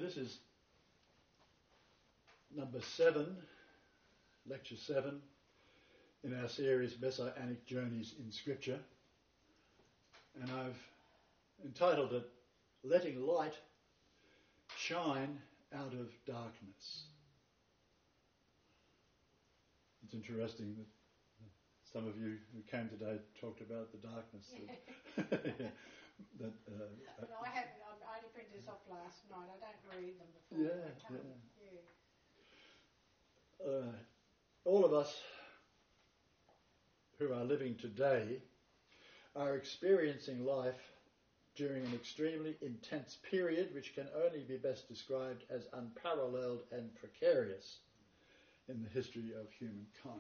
this is number 7, lecture 7, in our series Messianic Journeys in Scripture. And I've entitled it, Letting Light Shine Out of Darkness. It's interesting that some of you who came today talked about the darkness. I only printed this off last night. I don't read them before. All of us who are living today are experiencing life during an extremely intense period which can only be best described as unparalleled and precarious in the history of humankind.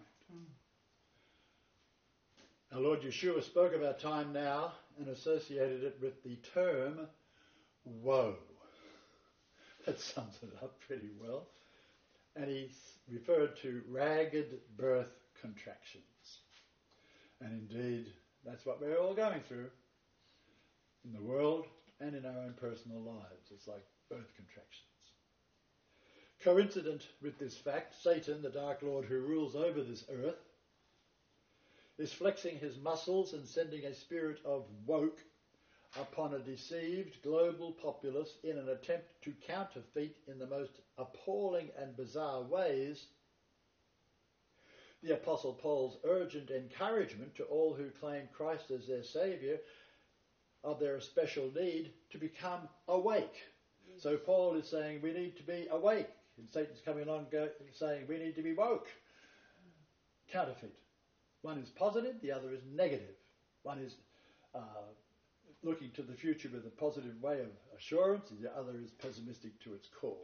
Our Lord Yeshua spoke of our time now and associated it with the term woe. That sums it up pretty well. And he referred to ragged birth contractions. And indeed, that's what we're all going through in the world and in our own personal lives. It's like birth contractions. Coincident with this fact, Satan, the Dark Lord who rules over this earth, is flexing his muscles and sending a spirit of woke upon a deceived global populace in an attempt to counterfeit in the most appalling and bizarre ways the Apostle Paul's urgent encouragement to all who claim Christ as their Saviour of their special need to become awake. Yes. So Paul is saying we need to be awake, and Satan's coming along saying we need to be woke. Counterfeit. One is positive, the other is negative. One is looking to the future with a positive way of assurance, and the other is pessimistic to its core.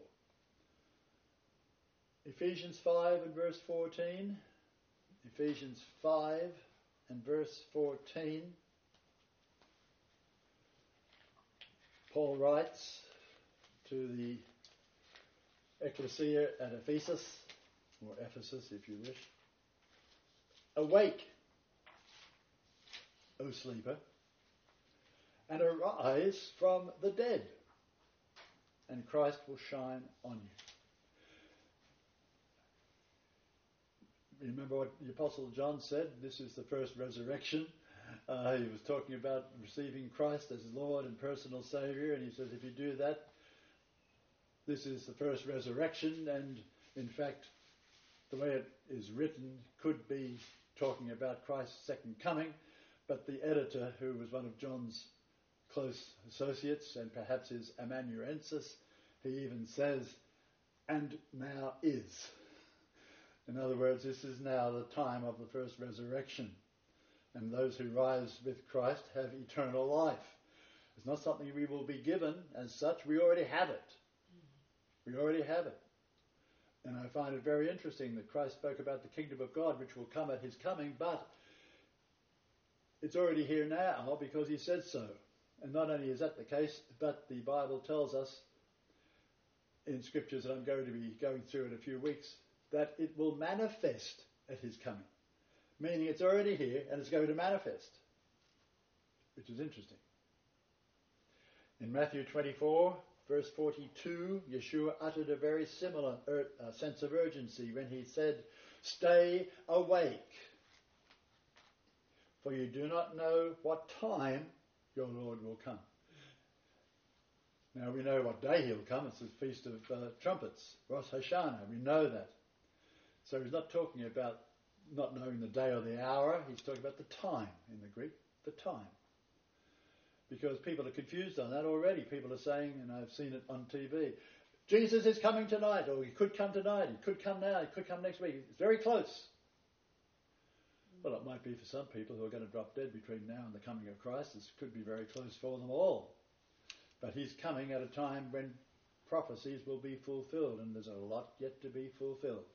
Ephesians 5 and verse 14. Ephesians 5 and verse 14. Paul writes to the ecclesia at Ephesus, or Ephesus if you wish, "Awake, O sleeper, and arise from the dead, and Christ will shine on you." Remember what the Apostle John said? This is the first resurrection. He was talking about receiving Christ as Lord and personal Saviour, and he says if you do that, this is the first resurrection, and in fact the way it is written could be talking about Christ's second coming, but the editor, who was one of John's close associates and perhaps his amanuensis, he even says, "and now is." In other words, this is now the time of the first resurrection, and those who rise with Christ have eternal life. It's not something we will be given as such, we already have it. We already have it. And I find it very interesting that Christ spoke about the kingdom of God which will come at his coming, but it's already here now because he said so. And not only is that the case, but the Bible tells us in scriptures that I'm going to be going through in a few weeks that it will manifest at his coming. Meaning it's already here and it's going to manifest, which is interesting. In Matthew 24, verse 42, Yeshua uttered a very similar sense of urgency when he said, "Stay awake, for you do not know what time your Lord will come." Now we know what day he'll come. It's the Feast of Trumpets, Rosh Hashanah. We know that. So he's not talking about not knowing the day or the hour. He's talking about the time in the Greek, the time. Because people are confused on that already. People are saying, and I've seen it on TV, Jesus is coming tonight, or he could come tonight, he could come now, he could come next week. It's very close. Well, it might be for some people who are going to drop dead between now and the coming of Christ. This could be very close for them all. But he's coming at a time when prophecies will be fulfilled, and there's a lot yet to be fulfilled.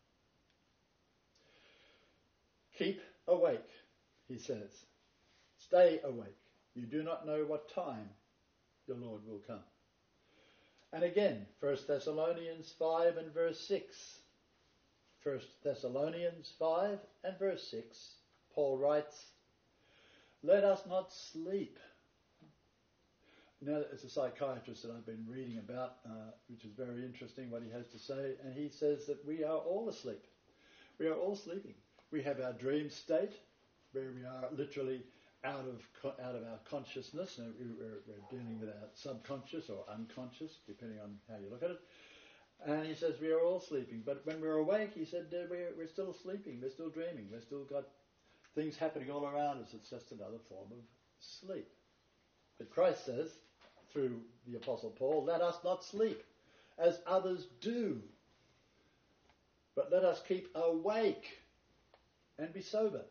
Keep awake, he says. Stay awake. You do not know what time your Lord will come. And again, 1 Thessalonians 5 and verse 6. 1 Thessalonians 5 and verse 6, Paul writes, "Let us not sleep, it's a psychiatrist that I've been reading about, which is very interesting what he has to say, and he says that we are all asleep. We are all sleeping. We have our dream state, where we are literally out of our consciousness, and we're dealing with our subconscious or unconscious, depending on how you look at it. And he says we are all sleeping, but when we're awake, he said we're still sleeping, we're still dreaming, we've still got things happening all around us. It's just another form of sleep. But Christ says, through the Apostle Paul, let us not sleep as others do, but let us keep awake and be sober.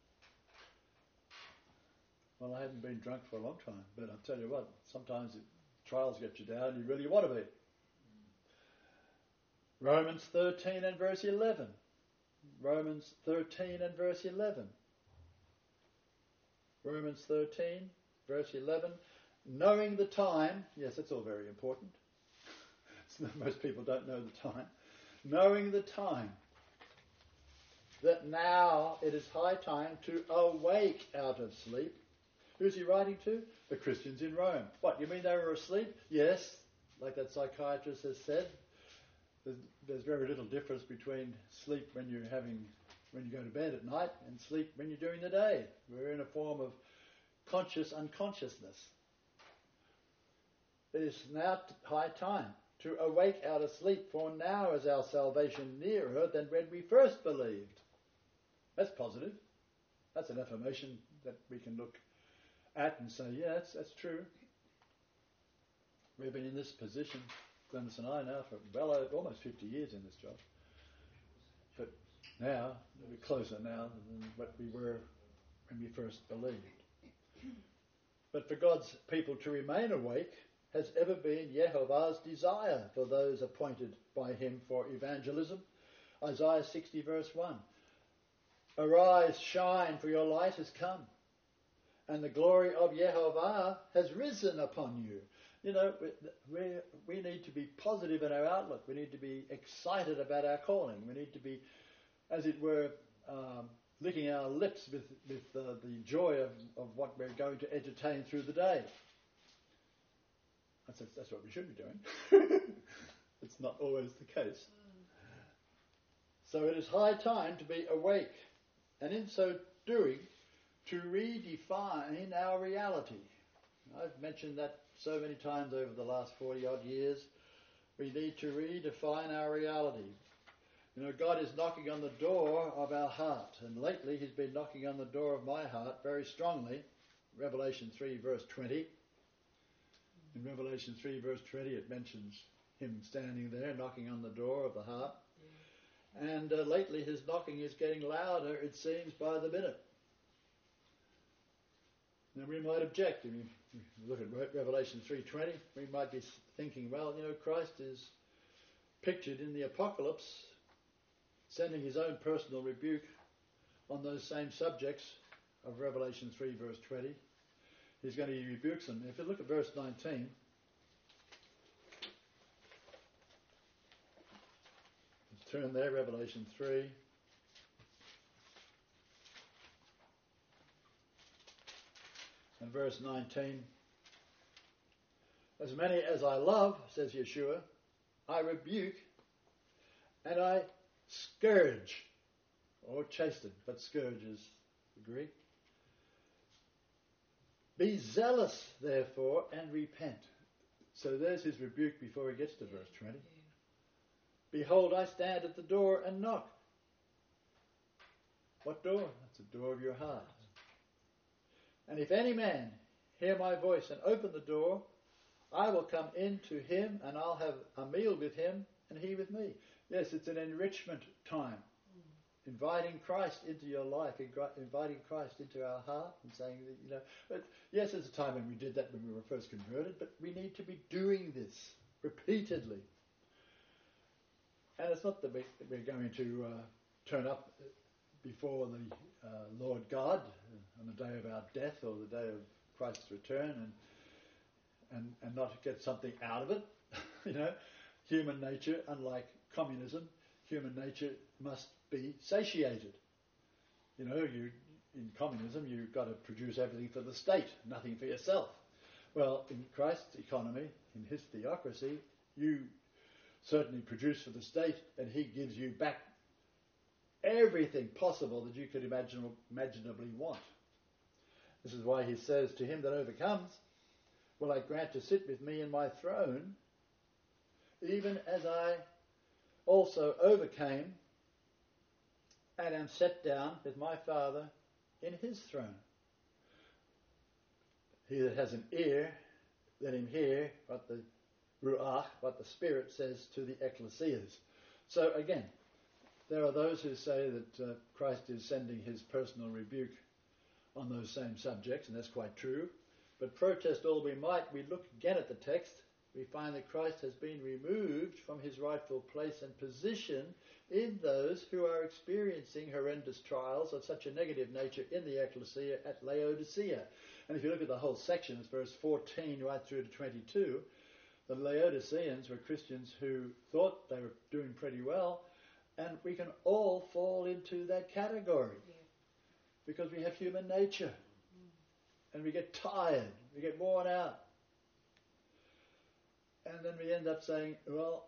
Well, I haven't been drunk for a long time, but I'll tell you what, sometimes trials get you down, you really want to be. Romans 13 and verse 11. Romans 13 and verse 11. Romans 13, verse 11. Knowing the time, yes, that's all very important. Most people don't know the time. Knowing the time, that now it is high time to awake out of sleep. Who's he writing to? The Christians in Rome. What, you mean they were asleep? Yes, like that psychiatrist has said. There's very little difference between sleep when you go to bed at night and sleep when you're during the day. We're in a form of conscious unconsciousness. It is now high time to awake out of sleep, for now is our salvation nearer than when we first believed. That's positive. That's an affirmation that we can look at and say, yeah, that's true. We've been in this position, Glennis and I, now for almost 50 years in this job. But now, we're closer now than what we were when we first believed. But for God's people to remain awake has ever been Yehovah's desire for those appointed by him for evangelism. Isaiah 60 verse 1. Arise, shine, for your light has come, and the glory of Yehovah has risen upon you. You know, we need to be positive in our outlook. We need to be excited about our calling. We need to be, as it were, licking our lips with the joy of what we're going to entertain through the day. That's what we should be doing. It's not always the case. So it is high time to be awake, and in so doing, to redefine our reality. I've mentioned that so many times over the last 40-odd years. We need to redefine our reality. You know, God is knocking on the door of our heart, and lately he's been knocking on the door of my heart very strongly. Revelation 3 verse 20. In Revelation 3 verse 20 it mentions him standing there knocking on the door of the heart. Yeah. And lately his knocking is getting louder, it seems, by the minute. Now we might object. If you look at Revelation 3:20, we might be thinking, well, you know, Christ is pictured in the Apocalypse sending his own personal rebuke on those same subjects of Revelation 3 verse 20. He's going to rebuke them. If you look at verse 19, let's turn there, Revelation 3. And verse 19, as many as I love, says Yeshua, I rebuke and I scourge, or chasten, but scourge is the Greek. Be zealous, therefore, and repent. So there's his rebuke before he gets to verse 20. Behold, I stand at the door and knock. What door? That's the door of your heart. And if any man hear my voice and open the door, I will come in to him, and I'll have a meal with him, and he with me. Yes, it's an enrichment time. Inviting Christ into your life, inviting Christ into our heart, and saying that, you know, but yes, there's a time when we did that when we were first converted, but we need to be doing this repeatedly. And it's not that we're going to turn up before the Lord God on the day of our death or the day of Christ's return and not get something out of it. You know, human nature, unlike communism, human nature must be satiated. You know, in communism you've got to produce everything for the state, nothing for yourself. Well, in Christ's economy, in his theocracy, you certainly produce for the state, and he gives you back everything possible that you could imaginably want. This is why he says, to him that overcomes, will I grant to sit with me in my throne, even as I also overcame and am set down with my Father in his throne. He that has an ear, let him hear what the Ruach, what the Spirit says to the ecclesias. So again, there are those who say that Christ is sending his personal rebuke on those same subjects, and that's quite true. But protest all we might, we look again at the text, we find that Christ has been removed from his rightful place and position in those who are experiencing horrendous trials of such a negative nature in the ecclesia at Laodicea. And if you look at the whole section, it's verse 14 right through to 22, the Laodiceans were Christians who thought they were doing pretty well, and we can all fall into that category because we have human nature, and we get tired, we get worn out. And then we end up saying, well,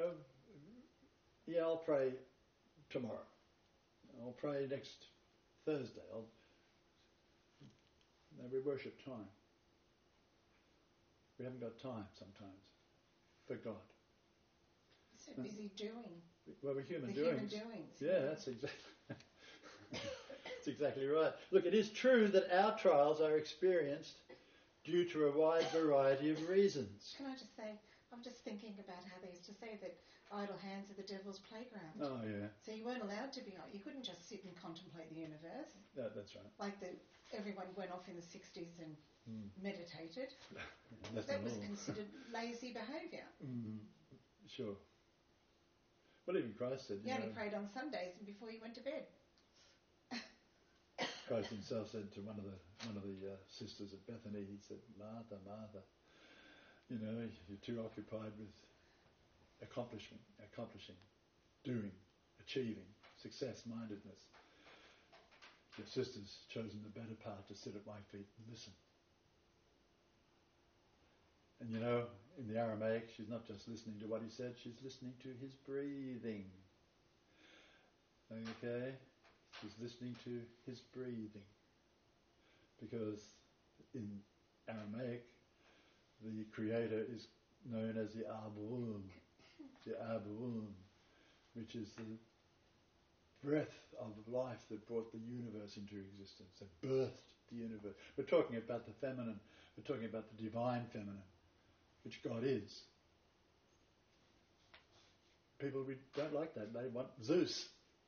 I'll pray tomorrow. I'll pray next Thursday. We worship time. We haven't got time sometimes for God. So busy doing. Well, we're human doings. Yeah, that's exactly right. Look, it is true that our trials are experienced due to a wide variety of reasons. Can I just say, I'm just thinking about how they used to say that idle hands are the devil's playground. Oh, yeah. So you weren't allowed to be, you couldn't just sit and contemplate the universe. That's right. Like everyone went off in the 60s and meditated. That was considered lazy behaviour. Sure. Well, even Christ said, he only prayed on Sundays and before he went to bed. Christ himself said to one of the sisters at Bethany, he said, Martha, Martha, you're too occupied with accomplishing, doing, achieving, success-mindedness. Your sister's chosen the better part to sit at my feet and listen. And in the Aramaic, she's not just listening to what he said, she's listening to his breathing. Okay? She's listening to his breathing. Because in Aramaic, the Creator is known as the Abu'um, which is the breath of life that brought the universe into existence, that birthed the universe. We're talking about the feminine, we're talking about the divine feminine, which God is. People don't like that. They want Zeus.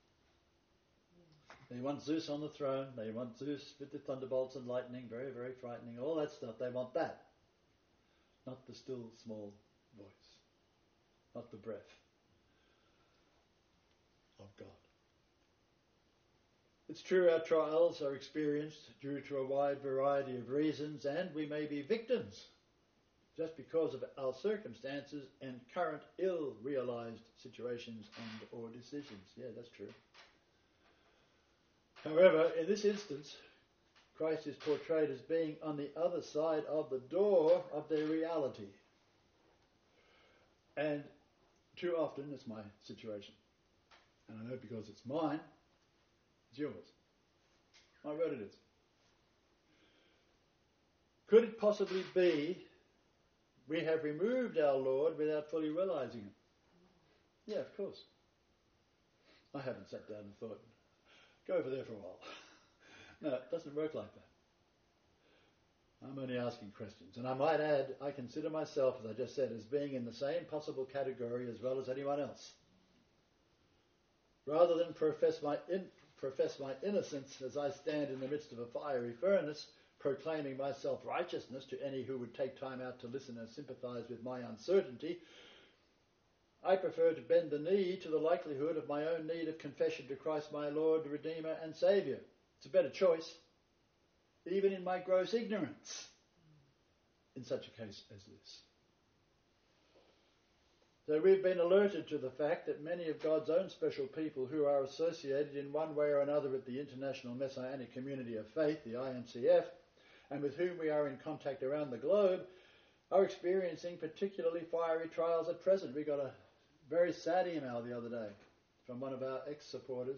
They want Zeus on the throne. They want Zeus with the thunderbolts and lightning, very, very frightening, all that stuff. They want that. Not the still, small voice. Not the breath of God. It's true our trials are experienced due to a wide variety of reasons, and we may be victims just because of our circumstances and current ill-realized situations and or decisions. Yeah, that's true. However, in this instance, Christ is portrayed as being on the other side of the door of their reality. And too often, it's my situation. And I know because it's mine, it's yours. My word it is. Could it possibly be we have removed our Lord without fully realizing it? Yeah, of course. I haven't sat down and thought, go over there for a while. No, it doesn't work like that. I'm only asking questions. And I might add, I consider myself, as I just said, as being in the same possible category as well as anyone else. Rather than profess my innocence as I stand in the midst of a fiery furnace, proclaiming my self-righteousness to any who would take time out to listen and sympathize with my uncertainty, I prefer to bend the knee to the likelihood of my own need of confession to Christ my Lord, Redeemer and Saviour. It's a better choice, even in my gross ignorance, in such a case as this. So we've been alerted to the fact that many of God's own special people who are associated in one way or another with the International Messianic Community of Faith, the IMCF, and with whom we are in contact around the globe are experiencing particularly fiery trials at present. We got a very sad email the other day from one of our ex-supporters,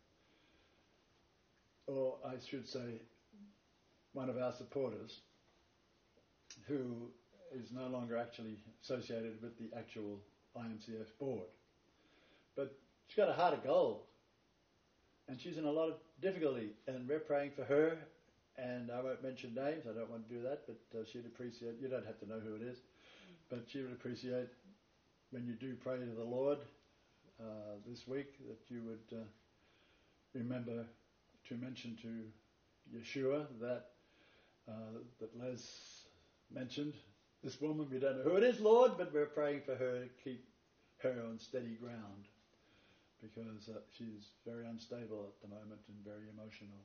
or I should say one of our supporters, who is no longer actually associated with the actual IMCF board. But she's got a heart of gold, and she's in a lot of difficulty, and we're praying for her, and I won't mention names, I don't want to do that, but she'd appreciate, you don't have to know who it is, but she would appreciate when you do pray to the Lord this week that you would remember to mention to Yeshua that Les mentioned. This woman, we don't know who it is, Lord, but we're praying for her to keep her on steady ground, because she's very unstable at the moment and very emotional.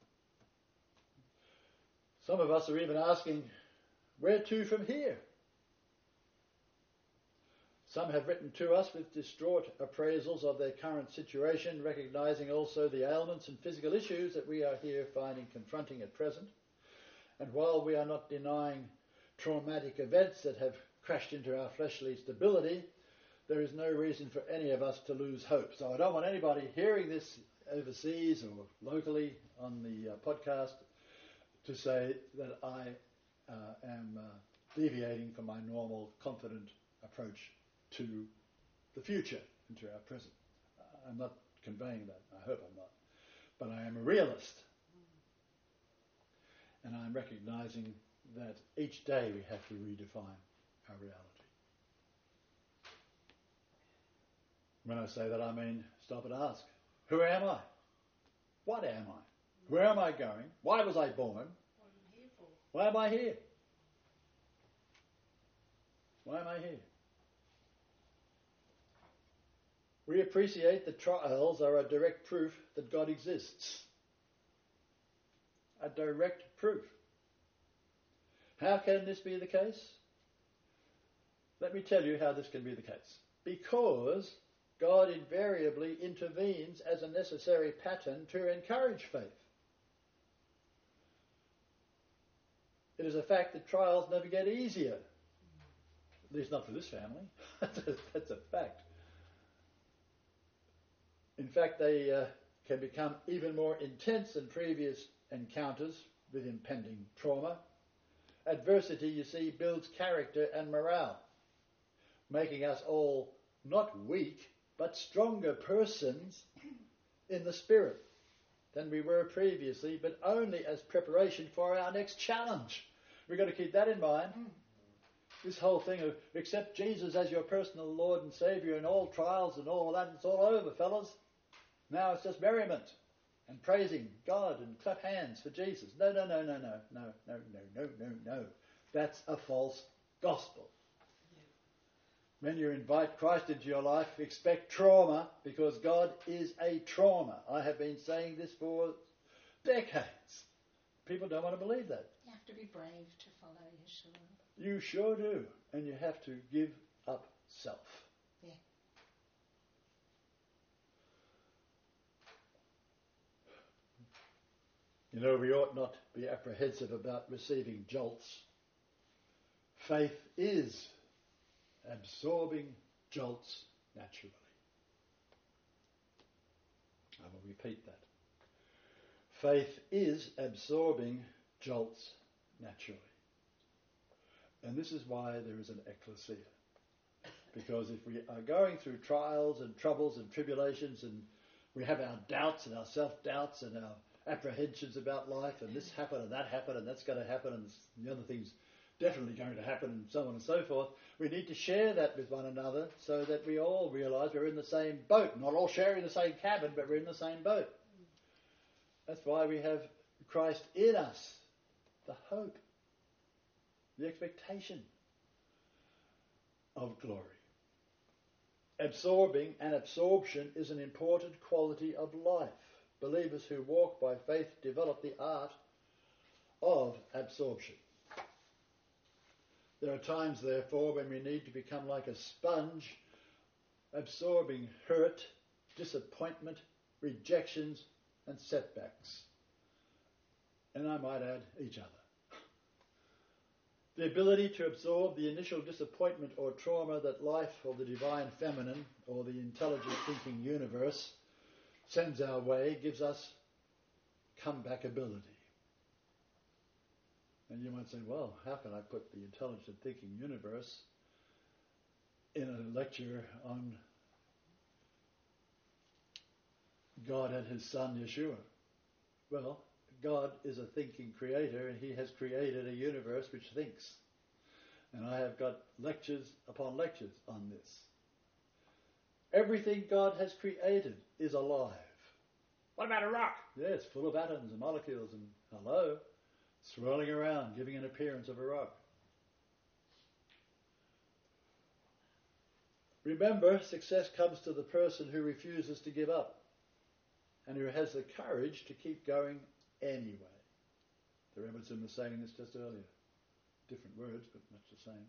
Some of us are even asking, where to from here? Some have written to us with distraught appraisals of their current situation, recognizing also the ailments and physical issues that we are here finding confronting at present. And while we are not denying traumatic events that have crashed into our fleshly stability, there is no reason for any of us to lose hope. So I don't want anybody hearing this overseas or locally on the podcast to say that I am deviating from my normal, confident approach to the future and to our present. I'm not conveying that. I hope I'm not. But I am a realist. And I'm recognizing that each day we have to redefine our reality. When I say that, I mean stop and ask, who am I? What am I? Where am I going? Why was I born? What are you here for? Why am I here? Why am I here? We appreciate that trials are a direct proof that God exists. A direct proof. How can this be the case? Let me tell you how this can be the case. Because God invariably intervenes as a necessary pattern to encourage faith. It is a fact that trials never get easier. At least not for this family. That's a fact. In fact, they can become even more intense than previous encounters with impending trauma. Adversity, you see, builds character and morale, making us all not weak, but stronger persons in the spirit than we were previously, but only as preparation for our next challenge. We've got to keep that in mind. This whole thing of accept Jesus as your personal Lord and Saviour in all trials and all that, it's all over, fellas. Now it's just merriment and praising God and clap hands for Jesus. No. That's a false gospel. When you invite Christ into your life, expect trauma, because God is a trauma. I have been saying this for decades. People don't want to believe that. You have to be brave to follow Yeshua. You sure do. And you have to give up self. Yeah. You know, we ought not be apprehensive about receiving jolts. Faith is absorbing jolts naturally. I will repeat that. Faith is absorbing jolts naturally. And this is why there is an ecclesia. Because if we are going through trials and troubles and tribulations, and we have our doubts and our self-doubts and our apprehensions about life, and this happened and that happened and that's going to happen and the other thing's definitely going to happen and so on and so forth, we need to share that with one another so that we all realise we're in the same boat. Not all sharing the same cabin, but we're in the same boat. That's why we have Christ in us, the hope, the expectation of glory. Absorbing and absorption is an important quality of life. Believers who walk by faith develop the art of absorption. There are times, therefore, when we need to become like a sponge, absorbing hurt, disappointment, rejections, and setbacks. And I might add, each other. The ability to absorb the initial disappointment or trauma that life or the divine feminine or the intelligent thinking universe sends our way gives us comeback ability. And you might say, well, how can I put the intelligent thinking universe in a lecture on God and his son Yeshua? Well, God is a thinking creator, and he has created a universe which thinks. And I have got lectures upon lectures on this. Everything God has created is alive. What about a rock? Yes, full of atoms and molecules and hello, swirling around, giving an appearance of a rock. Remember, success comes to the person who refuses to give up and who has the courage to keep going anyway. The Rebbetzin was saying this just earlier. Different words, but much the same.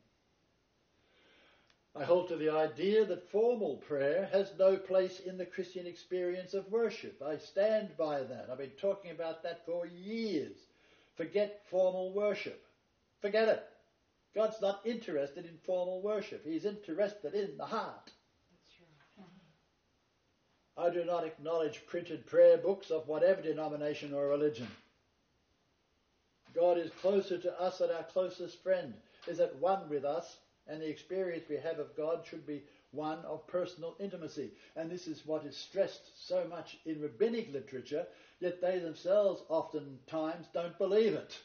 I hold to the idea that formal prayer has no place in the Christian experience of worship. I stand by that. I've been talking about that for years. Forget formal worship. Forget it. God's not interested in formal worship. He's interested in the heart. That's right. I do not acknowledge printed prayer books of whatever denomination or religion. God is closer to us than our closest friend, is at one with us, and the experience we have of God should be one of personal intimacy. And this is what is stressed so much in rabbinic literature, yet they themselves oftentimes don't believe it.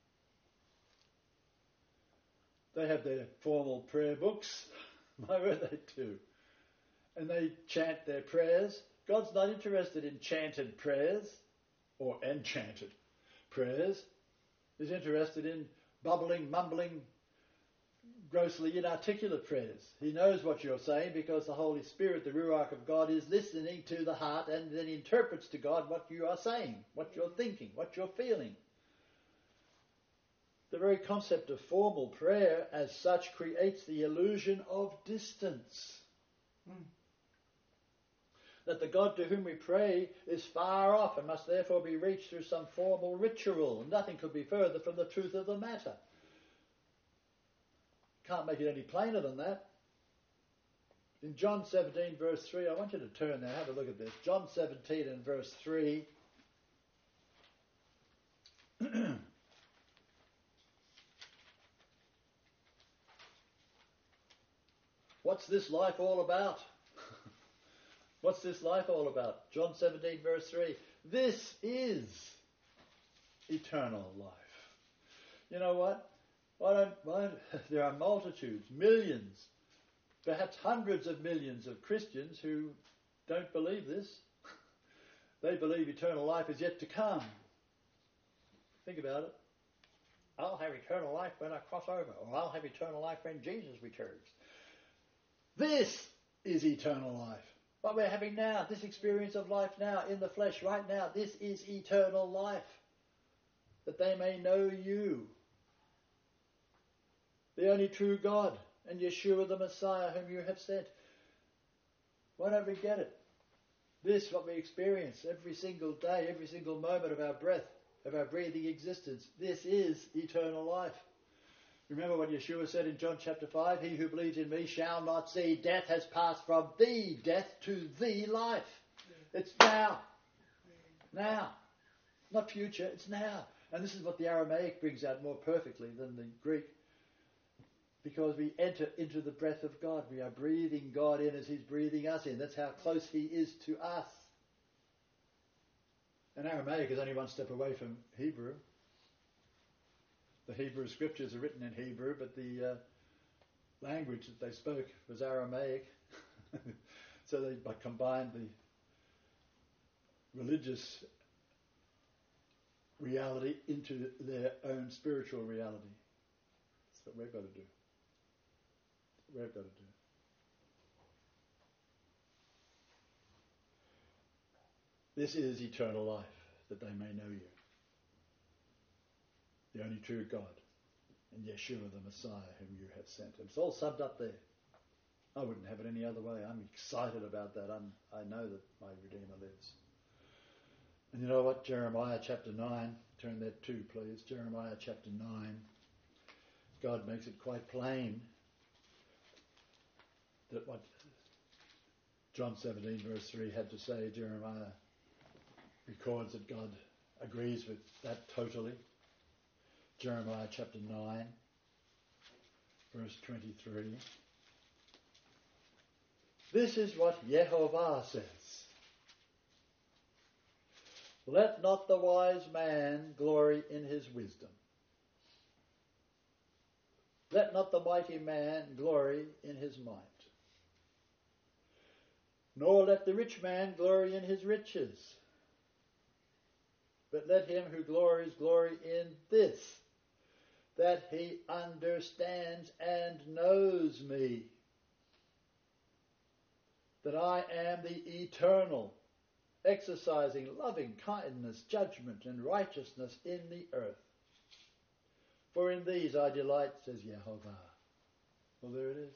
They have their formal prayer books. Why were they too? And they chant their prayers. God's not interested in chanted prayers or enchanted prayers. He's interested in bubbling, mumbling, grossly inarticulate prayers. He knows what you're saying because the Holy Spirit, the Ruach of God, is listening to the heart and then interprets to God what you are saying, what you're thinking, what you're feeling. The very concept of formal prayer as such creates the illusion of distance. That the God to whom we pray is far off and must therefore be reached through some formal ritual. Nothing could be further from the truth of the matter. Can't make it any plainer than that. In John 17 verse 3, I want you to turn there, have a look at this. John 17 and verse 3. What's this life all about? What's this life all about? John 17 verse 3. This is eternal life. You know what? There are multitudes, millions, perhaps hundreds of millions of Christians who don't believe this. They believe eternal life is yet to come. Think about it. I'll have eternal life when I cross over, or I'll have eternal life when Jesus returns. This is eternal life. What we're having now, this experience of life now, in the flesh, right now, this is eternal life. That they may know you, the only true God, and Yeshua the Messiah whom you have sent. Why don't we get it? This, what we experience every single day, every single moment of our breath, of our breathing existence, this is eternal life. Remember what Yeshua said in John chapter 5, he who believes in me shall not see death, has passed from the death to the life. It's now. Now. Not future, it's now. And this is what the Aramaic brings out more perfectly than the Greek. Because we enter into the breath of God. We are breathing God in as he's breathing us in. That's how close he is to us. And Aramaic is only one step away from Hebrew. The Hebrew scriptures are written in Hebrew, but the language that they spoke was Aramaic. So they combined the religious reality into their own spiritual reality. That's what we've got to do. We've got to do. This is eternal life, that they may know you, the only true God, and Yeshua the Messiah whom you have sent. It's all summed up there. I wouldn't have it any other way. I'm excited about that. I know that my Redeemer lives. And you know what? Jeremiah chapter 9, turn there too, please. Jeremiah chapter 9. God makes it quite plain that what John 17 verse 3 had to say, Jeremiah records that God agrees with that totally. Jeremiah chapter 9 verse 23. This is what Yehovah says. Let not the wise man glory in his wisdom. Let not the mighty man glory in his might. Nor let the rich man glory in his riches. But let him who glories glory in this, that he understands and knows me, that I am the eternal, exercising loving kindness, judgment, and righteousness in the earth. For in these I delight, says Yehovah. Well, there it is.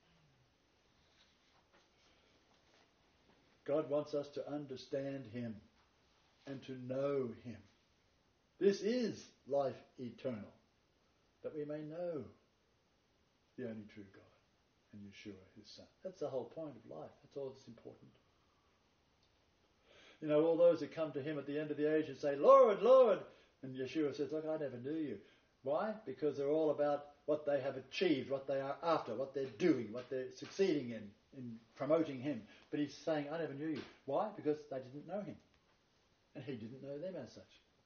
God wants us to understand him and to know him. This is life eternal, that we may know the only true God and Yeshua, his Son. That's the whole point of life. That's all that's important. You know, all those that come to him at the end of the age and say, Lord, Lord, and Yeshua says, look, I never knew you. Why? Because they're all about what they have achieved, what they are after, what they're doing, what they're succeeding in promoting him. But he's saying, I never knew you. Why? Because they didn't know him. And he didn't know them as such.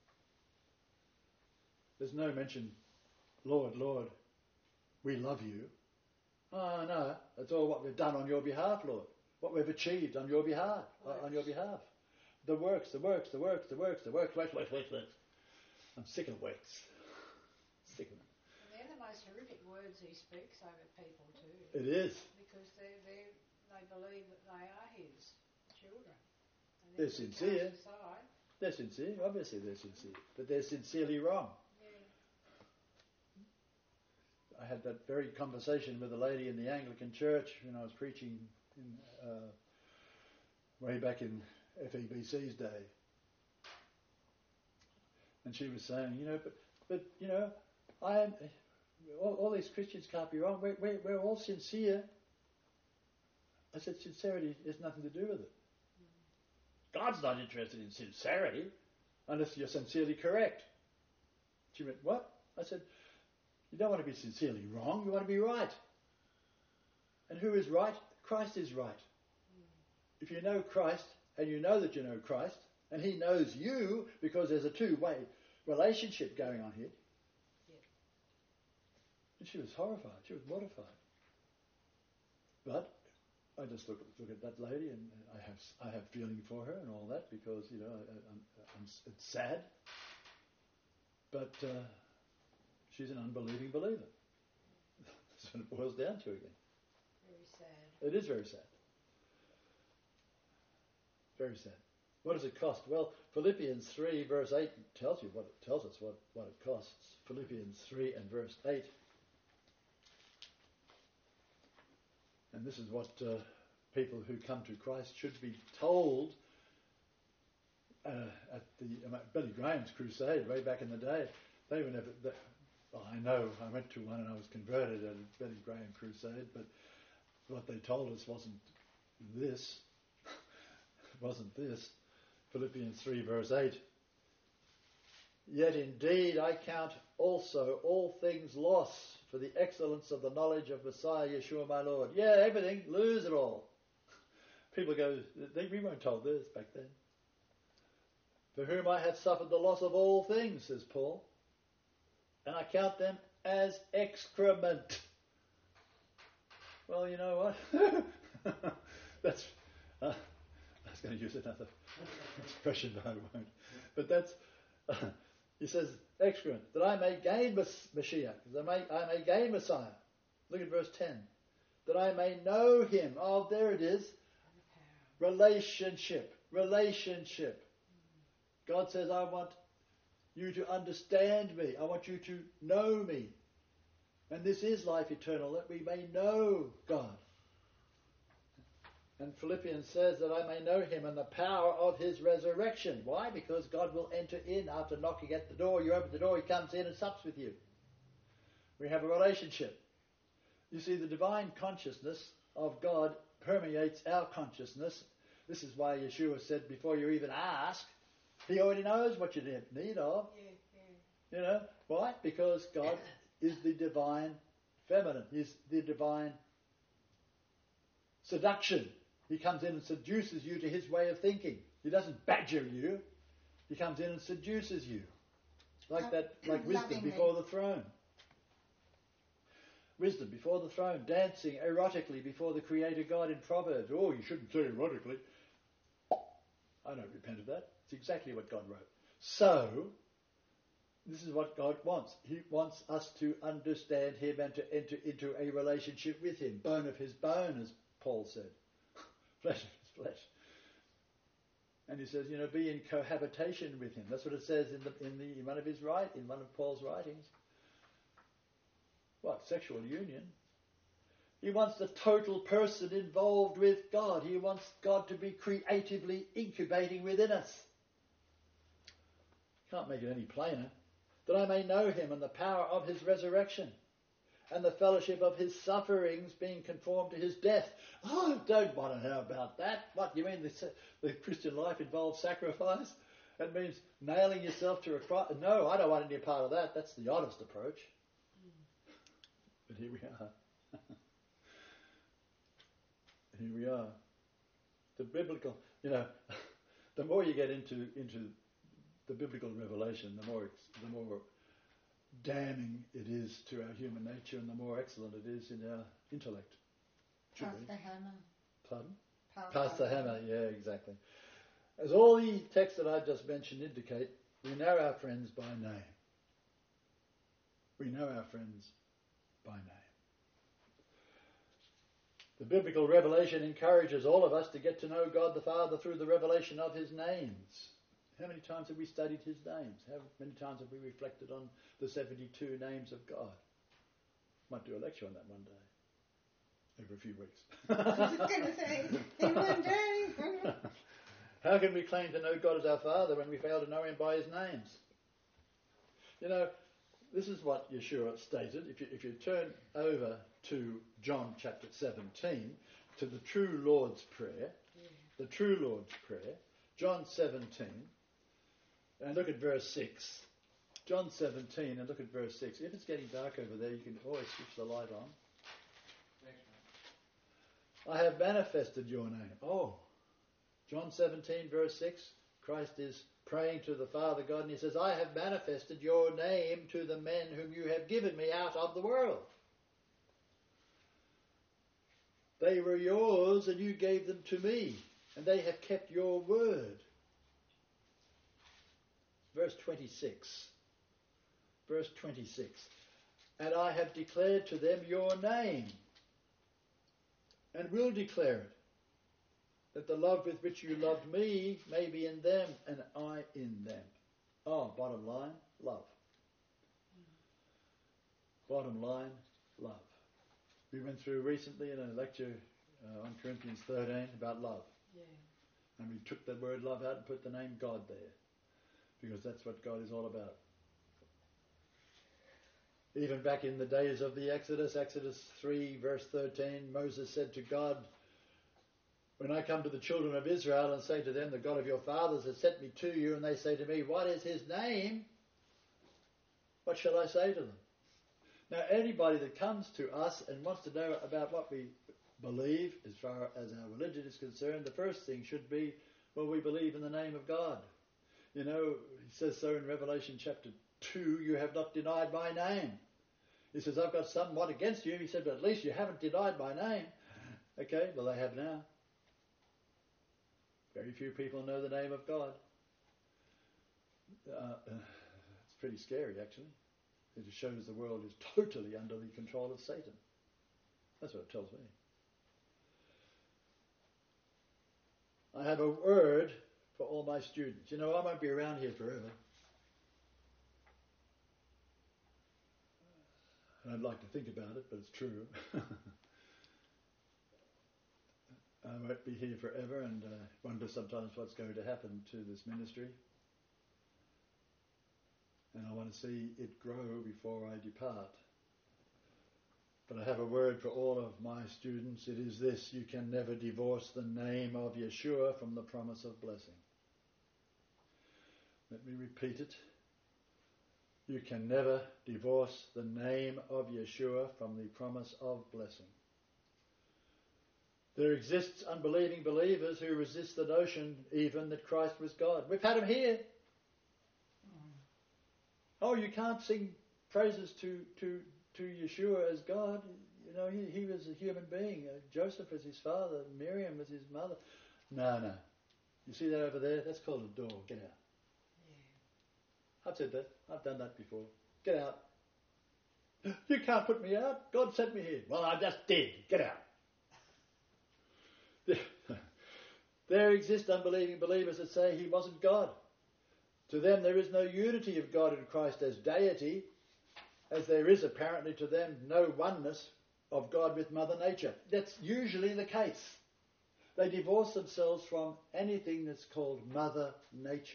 There's no mention, Lord, Lord, we love you. Oh, no, that's all what we've done on your behalf, Lord. What we've achieved on your behalf, The works. Works. I'm sick of works. Sick of them. And they're the most horrific words he speaks over people too. It is. Because they believe that they are his children. And They're sincere. Aside, They're sincere. Obviously they're sincere. But they're sincerely wrong. yeah. I had that very conversation with a lady in the Anglican Church when I was preaching way back in FEBC's day. And she was saying, but I am. All these Christians can't be wrong. We're all sincere. I said, sincerity has nothing to do with it. God's not interested in sincerity unless you're sincerely correct. She went, what? I said, you don't want to be sincerely wrong. You want to be right. And who is right? Christ is right. If you know Christ and you know that you know Christ, and he knows you, because there's a two-way relationship going on here. Yeah. And she was horrified. She was mortified. But I just look at that lady, and I have feeling for her and all that, because it's sad. But she's an unbelieving believer. That's what it boils down to again. Very sad. It is very sad. Very sad. What does it cost? Well, Philippians 3 verse 8 tells us what it costs. Philippians 3 and verse 8. And this is what people who come to Christ should be told at the Billy Graham's crusade way back in the day. They were never... I know, I went to one and I was converted at a Billy Graham crusade, but what they told us wasn't this. Wasn't this. Philippians 3 verse 8. Yet indeed I count also all things loss for the excellence of the knowledge of Messiah Yeshua my Lord. Yeah, everything, lose it all. People go, we weren't told this back then. For whom I have suffered the loss of all things, says Paul, and I count them as excrement. Well, you know what? That's... I was going to use another expression, but I won't. But that's... he says, excrement, that I may gain Mashiach, that I may gain Messiah. Look at verse 10. That I may know him. Oh, there it is. Relationship. God says, I want you to understand me. I want you to know me. And this is life eternal, that we may know God. And Philippians says that I may know him and the power of his resurrection. Why? Because God will enter in after knocking at the door. You open the door, he comes in and sups with you. We have a relationship. You see, the divine consciousness of God permeates our consciousness. This is why Yeshua said, before you even ask, he already knows what you need of. Yeah. You know, why? Because God is the divine feminine. He's the divine seduction. He comes in and seduces you to his way of thinking. He doesn't badger you. He comes in and seduces you. Like wisdom Lovingly. before the throne. Wisdom before the throne, dancing erotically before the Creator God in Proverbs. Oh, you shouldn't say erotically. I don't repent of that. It's exactly what God wrote. So, this is what God wants. He wants us to understand him and to enter into a relationship with him. Bone of his bone, as Paul said. Flesh of his flesh. And he says, be in cohabitation with him. That's what it says in one of Paul's writings. What? Sexual union. He wants the total person involved with God. He wants God to be creatively incubating within us. Can't make it any plainer. That I may know him and the power of his resurrection and the fellowship of his sufferings, being conformed to his death. Oh, I don't want to know about that. What, you mean the Christian life involves sacrifice? It means nailing yourself to a cross? No, I don't want any part of that. That's the honest approach. But here we are. Here we are. The biblical, the more you get into the biblical revelation, the more damning it is to our human nature, and the more excellent it is in our intellect. Pass the hammer. Pardon? Pass the hammer, yeah, exactly. As all the texts that I just mentioned indicate, we know our friends by name. We know our friends by name. The biblical revelation encourages all of us to get to know God the Father through the revelation of his names. How many times have we studied his names? How many times have we reflected on the 72 names of God? Might do a lecture on that one day. Over a few weeks. I was just going to say, in one day. How can we claim to know God as our Father when we fail to know him by his names? This is what Yeshua stated. If you turn over to John chapter 17, to the true Lord's Prayer, the true Lord's Prayer, John 17, and look at verse 6. John 17 and look at verse 6. If it's getting dark over there, you can always switch the light on. I have manifested your name. Oh, John 17 verse 6, Christ is praying to the Father God, and he says, I have manifested your name to the men whom you have given me out of the world. They were yours and you gave them to me, and they have kept your word. Verse 26. Verse 26. And I have declared to them your name, and will declare it, that the love with which you loved me may be in them and I in them. Oh, bottom line, love. Bottom line, love. We went through recently in a lecture on Corinthians 13 about love. Yeah. And we took the word love out and put the name God there, because that's what God is all about. Even back in the days of the Exodus 3 verse 13, Moses said to God, when I come to the children of Israel and say to them, the God of your fathers has sent me to you, and they say to me, what is his name? What shall I say to them? Now, anybody that comes to us and wants to know about what we believe, as far as our religion is concerned, the first thing should be, well, we believe in the name of God. He says so in Revelation chapter 2, you have not denied my name. He says, I've got somewhat against you. He said, but at least you haven't denied my name. Okay, well, they have now. Very few people know the name of God. It's pretty scary, actually. It just shows the world is totally under the control of Satan. That's what it tells me. I have a word for all my students. I won't be around here forever. I don't like to think about it, but it's true. I won't be here forever, and wonder sometimes what's going to happen to this ministry. And I want to see it grow before I depart. But I have a word for all of my students. It is this: you can never divorce the name of Yeshua from the promise of blessing. Let me repeat it. You can never divorce the name of Yeshua from the promise of blessing. There exists unbelieving believers who resist the notion even that Christ was God. We've had them here. Oh, you can't sing praises to Yeshua as God. You know, he was a human being. Joseph was his father. Miriam was his mother. No. You see that over there? That's called a door. Get out. Yeah. I've said that. I've done that before. Get out. You can't put me out. God sent me here. Well, I just did. Get out. There exist unbelieving believers that say he wasn't God. To them there is no unity of God and Christ as deity, as there is apparently to them no oneness of God with Mother Nature. That's usually the case. They divorce themselves from anything that's called Mother Nature.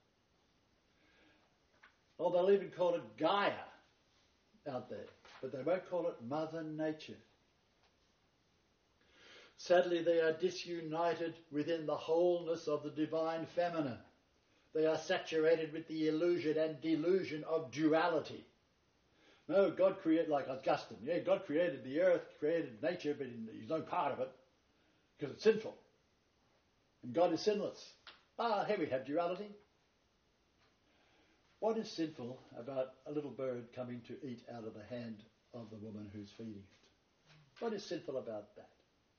Or they'll even call it Gaia out there, but they won't call it Mother Nature. Sadly, they are disunited within the wholeness of the divine feminine. They are saturated with the illusion and delusion of duality. No, God created, like Augustine, God created the earth, created nature, but he's no part of it because it's sinful. And God is sinless. Here we have duality. What is sinful about a little bird coming to eat out of the hand of the woman who's feeding it? What is sinful about that?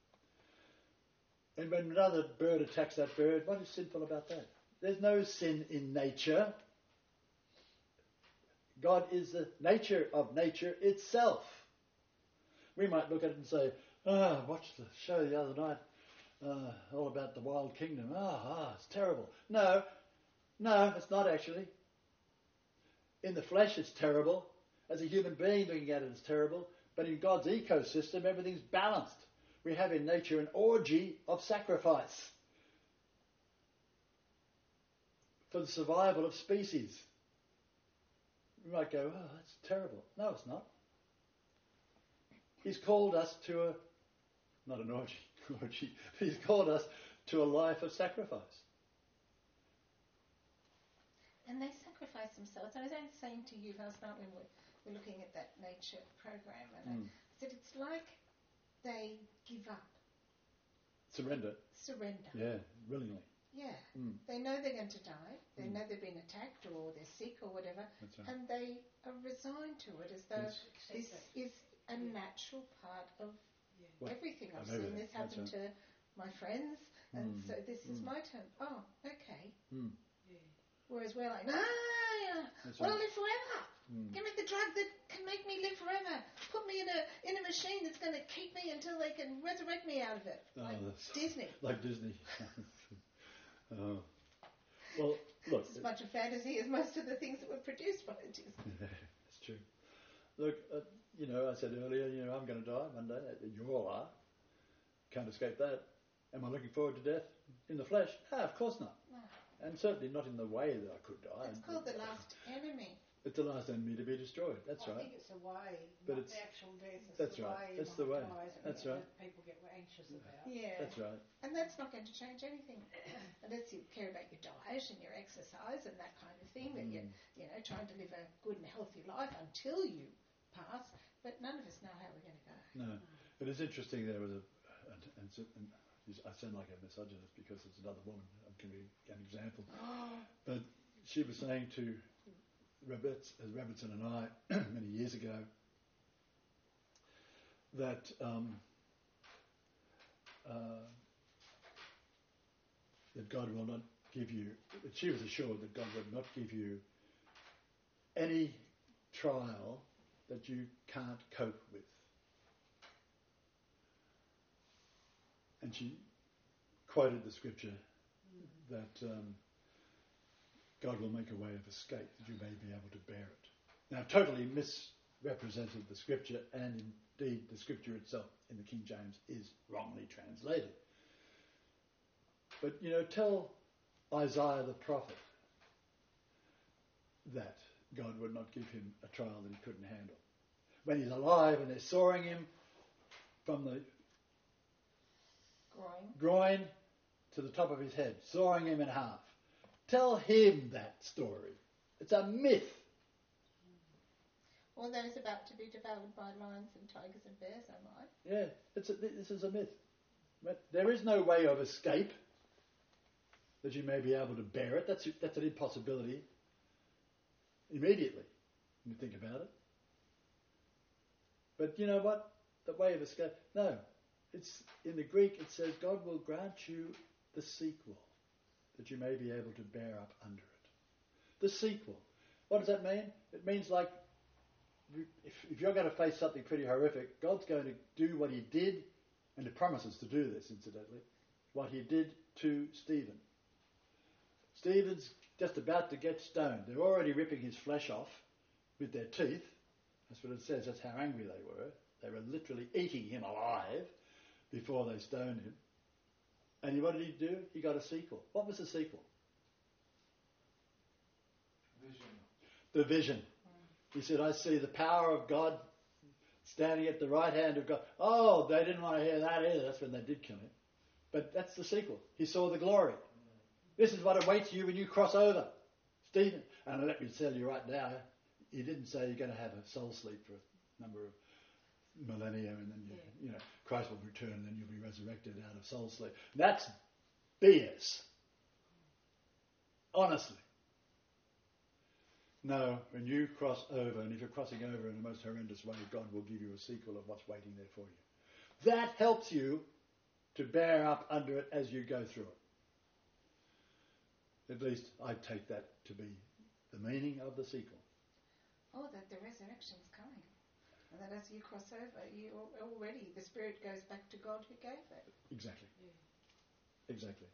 And when another bird attacks that bird, what is sinful about that? There's no sin in nature. God is the nature of nature itself. We might look at it and say, watched the show the other night, all about the wild kingdom. It's terrible. No, it's not actually. In the flesh it's terrible. As a human being looking at it, it's terrible. But in God's ecosystem, everything's balanced. We have in nature an orgy of sacrifice for the survival of species. We might go, that's terrible. No, it's not. He's called us to not an orgy, he's called us to a life of sacrifice. And they sacrifice themselves. I was saying to you last night when we were looking at that nature program, and I said it's like they give up. Surrender. Yeah, willingly. Yeah. They know they're going to die. They know they've been attacked or they're sick or whatever. That's right. And they are resigned to it as though this is a natural part of everything. I've seen this happen to my friends, and so this is my turn. Oh, okay. Whereas we're like, no, I want to live forever. Give me the drug that can make me live forever. Put me in a machine that's going to keep me until they can resurrect me out of it. Like Disney. Like Disney. Well, look. It's as much a fantasy as most of the things that were produced by Disney. It's true. Look, I said earlier, I'm going to die one day. You all are. Can't escape that. Am I looking forward to death in the flesh? Of course not. No. And certainly not in the way that I could die. It's called the last enemy. It's the last enemy to be destroyed. That's right. I think it's the way, but not the actual death. That's right. It's the way. That's right. People get anxious about. Yeah. That's right. And that's not going to change anything unless you care about your diet and your exercise and that kind of thing. That you're trying to live a good and healthy life until you pass. But none of us know how we're going to go. No. But it's interesting. There was I sound like a misogynist because it's another woman. I'm going to be an example. But she was saying to Robertson and I many years ago that that God will not give you, that she was assured that God would not give you any trial that you can't cope with. And she quoted the scripture that God will make a way of escape that you may be able to bear it. Now, totally misrepresented the scripture, and indeed the scripture itself in the King James is wrongly translated. But, tell Isaiah the prophet that God would not give him a trial that he couldn't handle. when he's alive and they're sawing him from the groin to the top of his head, sawing him in half. Tell him that story. It's a myth. Or those about to be devoured by lions and tigers and bears, am I? Yeah, this is a myth. But there is no way of escape that you may be able to bear it. That's an impossibility immediately when you think about it. But you know what? The way of escape. No. It's in the Greek it says God will grant you the sequel that you may be able to bear up under it. The sequel. What does that mean? It means like if you're going to face something pretty horrific, God's going to do what he did, and he promises to do this incidentally, what he did to Stephen. Stephen's just about to get stoned. They're already ripping his flesh off with their teeth. That's what it says. That's how angry they were. They were literally eating him alive before they stoned him. And what did he do? He got a sequel. What was the sequel? Vision. The vision. He said, I see the power of God standing at the right hand of God. Oh, they didn't want to hear that either. That's when they did kill him. But that's the sequel. He saw the glory. This is what awaits you when you cross over. Stephen. And let me tell you right now, he didn't say you're going to have a soul sleep for a number of millennia and then Christ will return and then you'll be resurrected out of soul sleep. That's BS. Honestly. No, when you cross over, and if you're crossing over in the most horrendous way, God will give you a sequel of what's waiting there for you. That helps you to bear up under it as you go through it. At least I take that to be the meaning of the sequel. Oh, that the resurrection's coming. And that as you cross over, you already, the spirit goes back to God who gave it. Exactly. Yeah. Exactly.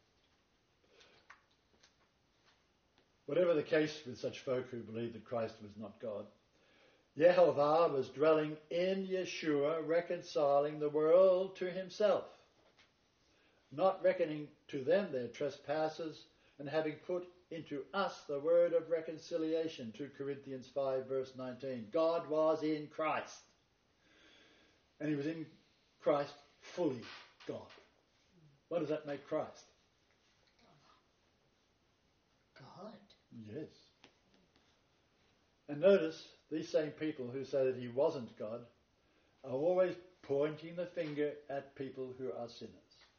Whatever the case with such folk who believe that Christ was not God, Yehovah was dwelling in Yeshua, reconciling the world to himself, not reckoning to them their trespasses, and having put into us the word of reconciliation, 2 Corinthians 5 verse 19. God was in Christ. And he was in Christ fully God. What does that make Christ? God. Yes. And notice, these same people who say that he wasn't God are always pointing the finger at people who are sinners.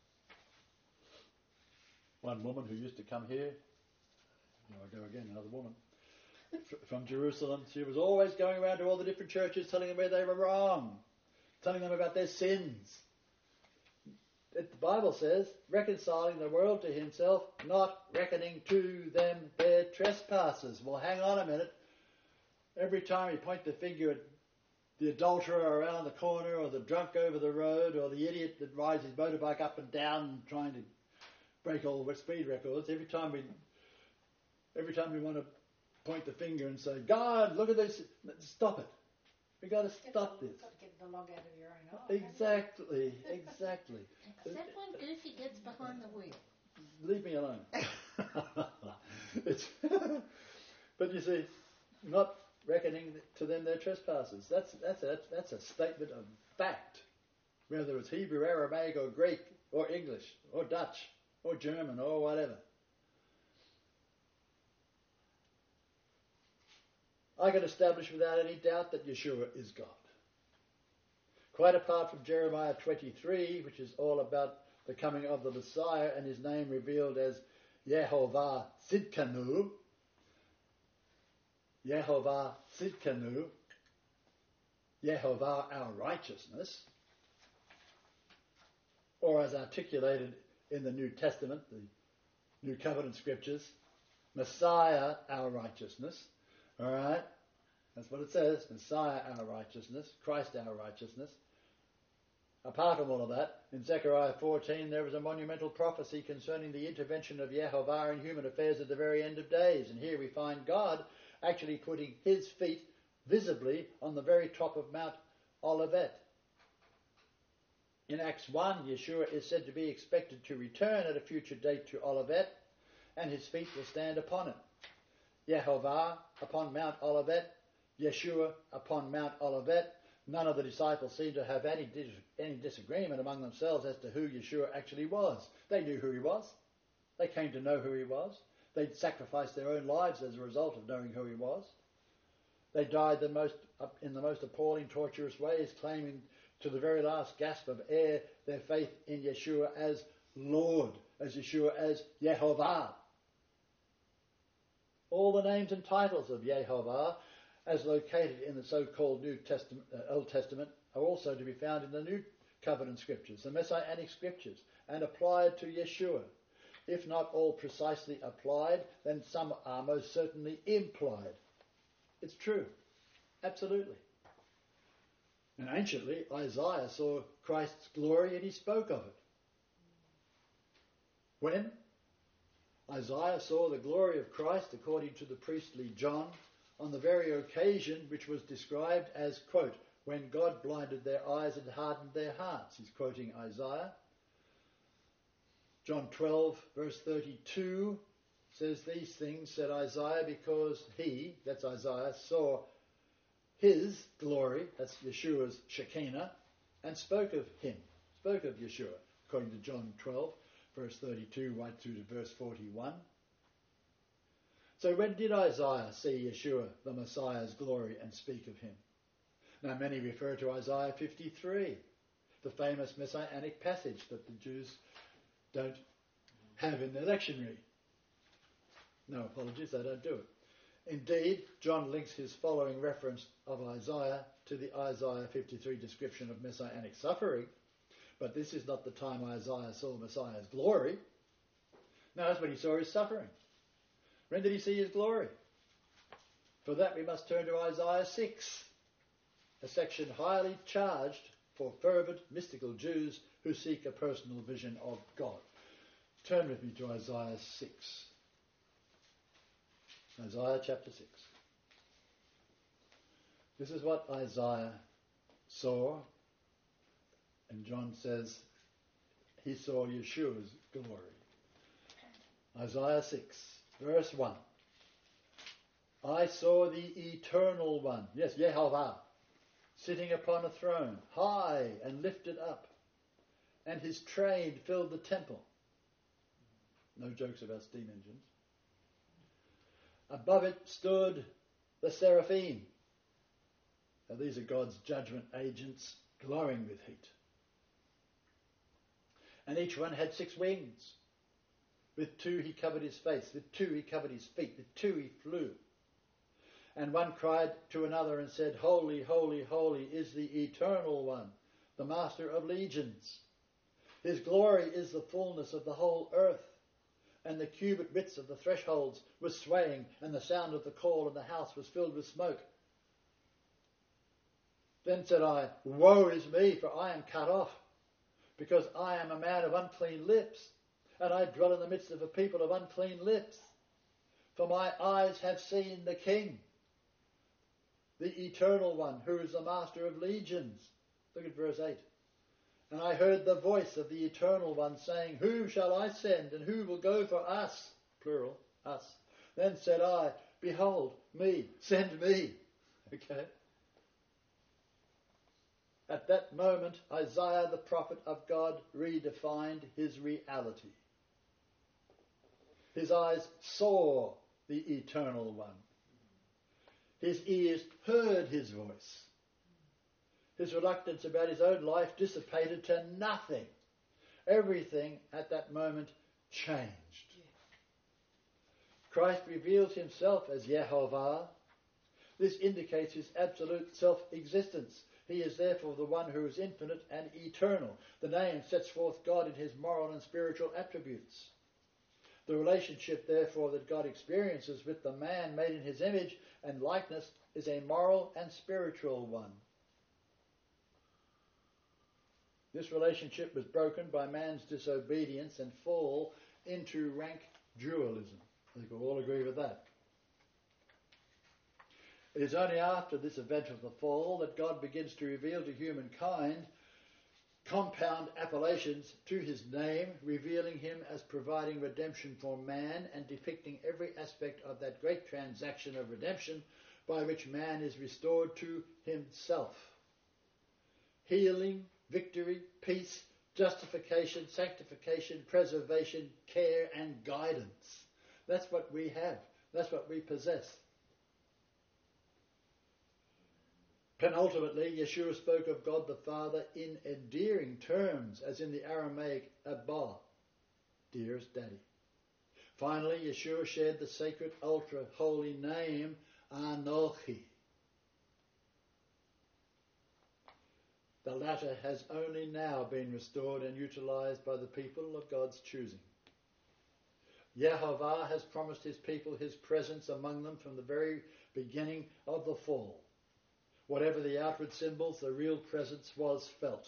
One woman who used to come here, I go again, another woman, from Jerusalem, she was always going around to all the different churches telling them where they were wrong, telling them about their sins. The Bible says, reconciling the world to himself, not reckoning to them their trespasses. Well, hang on a minute. Every time you point the finger at the adulterer around the corner, or the drunk over the road, or the idiot that rides his motorbike up and down trying to break all the speed records, every time we want to point the finger and say, God, look at this, stop it. We've got to stop this. You've got to get the log out of your own eye. Exactly. Except when Goofy gets behind the wheel. Leave me alone. But you see, not reckoning to them their trespasses. That's a statement of fact. Whether it's Hebrew, Aramaic, or Greek, or English, or Dutch, or German, or whatever. I can establish without any doubt that Yeshua is God. Quite apart from Jeremiah 23, which is all about the coming of the Messiah and his name revealed as Yehovah Sidkanu. Yehovah Sidkanu. Yehovah our righteousness. Or as articulated in the New Testament, the New Covenant Scriptures, Messiah our righteousness. All right? That's what it says. Messiah our righteousness. Christ our righteousness. Apart from all of that, in Zechariah 14 there was a monumental prophecy concerning the intervention of Yehovah in human affairs at the very end of days. And here we find God actually putting his feet visibly on the very top of Mount Olivet. In Acts 1, Yeshua is said to be expected to return at a future date to Olivet, and his feet will stand upon it. Yehovah upon Mount Olivet, Yeshua upon Mount Olivet, none of the disciples seemed to have any disagreement among themselves as to who Yeshua actually was. They knew who he was. They came to know who he was. They'd sacrificed their own lives as a result of knowing who he was. They died in the most appalling, torturous ways, claiming to the very last gasp of air their faith in Yeshua as Lord, as Yeshua as Yehovah. All the names and titles of Yehovah, as located in the so-called Old Testament, are also to be found in the New Covenant Scriptures, the Messianic Scriptures, and applied to Yeshua. If not all precisely applied, then some are most certainly implied. It's true. Absolutely. And anciently, Isaiah saw Christ's glory and he spoke of it. When? Isaiah saw the glory of Christ, according to the priestly John, on the very occasion which was described as, quote, when God blinded their eyes and hardened their hearts. He's quoting Isaiah. John 12, verse 32, says, these things said Isaiah because he, that's Isaiah, saw his glory, that's Yeshua's Shekinah, and spoke of him, spoke of Yeshua, according to John 12, verse 32, right through to verse 41. So when did Isaiah see Yeshua, the Messiah's glory, and speak of him? Now many refer to Isaiah 53, the famous Messianic passage that the Jews don't have in their lectionary. No apologies, they don't do it. Indeed, John links his following reference of Isaiah to the Isaiah 53 description of Messianic suffering, but this is not the time Isaiah saw Messiah's glory. No, that's when he saw his suffering. When did he see his glory? For that we must turn to Isaiah 6, a section highly charged for fervent mystical Jews who seek a personal vision of God. Turn with me to Isaiah 6. Isaiah chapter 6. This is what Isaiah saw, and John says he saw Yeshua's glory. Isaiah 6, verse 1. I saw the Eternal One, yes, Yehovah, sitting upon a throne, high and lifted up, and his train filled the temple. No jokes about steam engines. Above it stood the seraphim. Now these are God's judgment agents glowing with heat. And each one had 6 wings. With 2 he covered his face, with 2 he covered his feet, with 2 he flew. And one cried to another and said, Holy, holy, holy is the Eternal One, the Master of legions. His glory is the fullness of the whole earth. And the cubit widths of the thresholds was swaying, and the sound of the call in the house was filled with smoke. Then said I, Woe is me, for I am cut off, because I am a man of unclean lips, and I dwell in the midst of a people of unclean lips. For my eyes have seen the King, the Eternal One, who is the Master of legions. Look at verse 8. And I heard the voice of the Eternal One saying, Who shall I send, and who will go for us? Plural, us. Then said I, Behold, me, send me. Okay. At that moment, Isaiah the prophet of God redefined his reality. His eyes saw the Eternal One. His ears heard his voice. His reluctance about his own life dissipated to nothing. Everything at that moment changed. Christ reveals himself as Yehovah. This indicates his absolute self-existence. He is therefore the one who is infinite and eternal. The name sets forth God in his moral and spiritual attributes. The relationship, therefore, that God experiences with the man made in his image and likeness is a moral and spiritual one. This relationship was broken by man's disobedience and fall into rank dualism. I think we'll all agree with that. It is only after this event of the fall that God begins to reveal to humankind compound appellations to his name, revealing him as providing redemption for man and depicting every aspect of that great transaction of redemption by which man is restored to himself. healing, victory, peace, justification, sanctification, preservation, care and guidance. That's what we have. That's what we possess. Penultimately, Yeshua spoke of God the Father in endearing terms, as in the Aramaic Abba, dearest daddy. Finally, Yeshua shared the sacred ultra-holy name Anochi. The latter has only now been restored and utilized by the people of God's choosing. Yehovah has promised his people his presence among them from the very beginning of the fall. Whatever the outward symbols, the real presence was felt.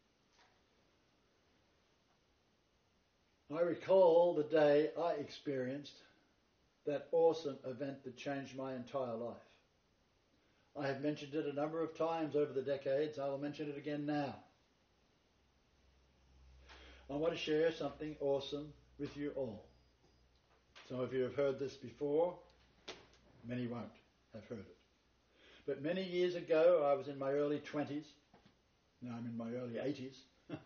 I recall the day I experienced that awesome event that changed my entire life. I have mentioned it a number of times over the decades. I will mention it again now. I want to share something awesome with you all. Some of you have heard this before. Many won't have heard it. But many years ago, I was in my early 20s. Now I'm in my early 80s.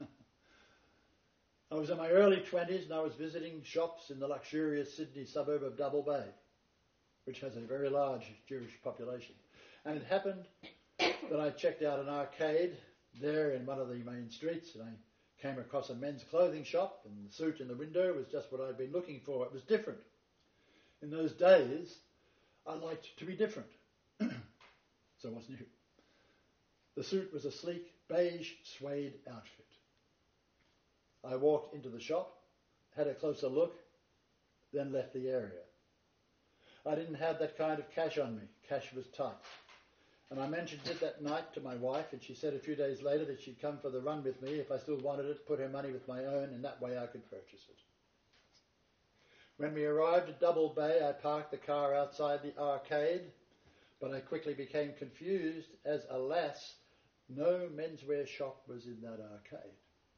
I was in my early 20s and I was visiting shops in the luxurious Sydney suburb of Double Bay, which has a very large Jewish population. And it happened that I checked out an arcade there in one of the main streets, and I came across a men's clothing shop, and the suit in the window was just what I'd been looking for. It was different. In those days, I liked to be different. So what's new? The suit was a sleek beige suede outfit. I walked into the shop, had a closer look, then left the area. I didn't have that kind of cash on me. Cash was tight. And I mentioned it that night to my wife, and she said a few days later that she'd come for the run with me if I still wanted it, put her money with my own, and that way I could purchase it. When we arrived at Double Bay, I parked the car outside the arcade, but I quickly became confused as, alas, no menswear shop was in that arcade.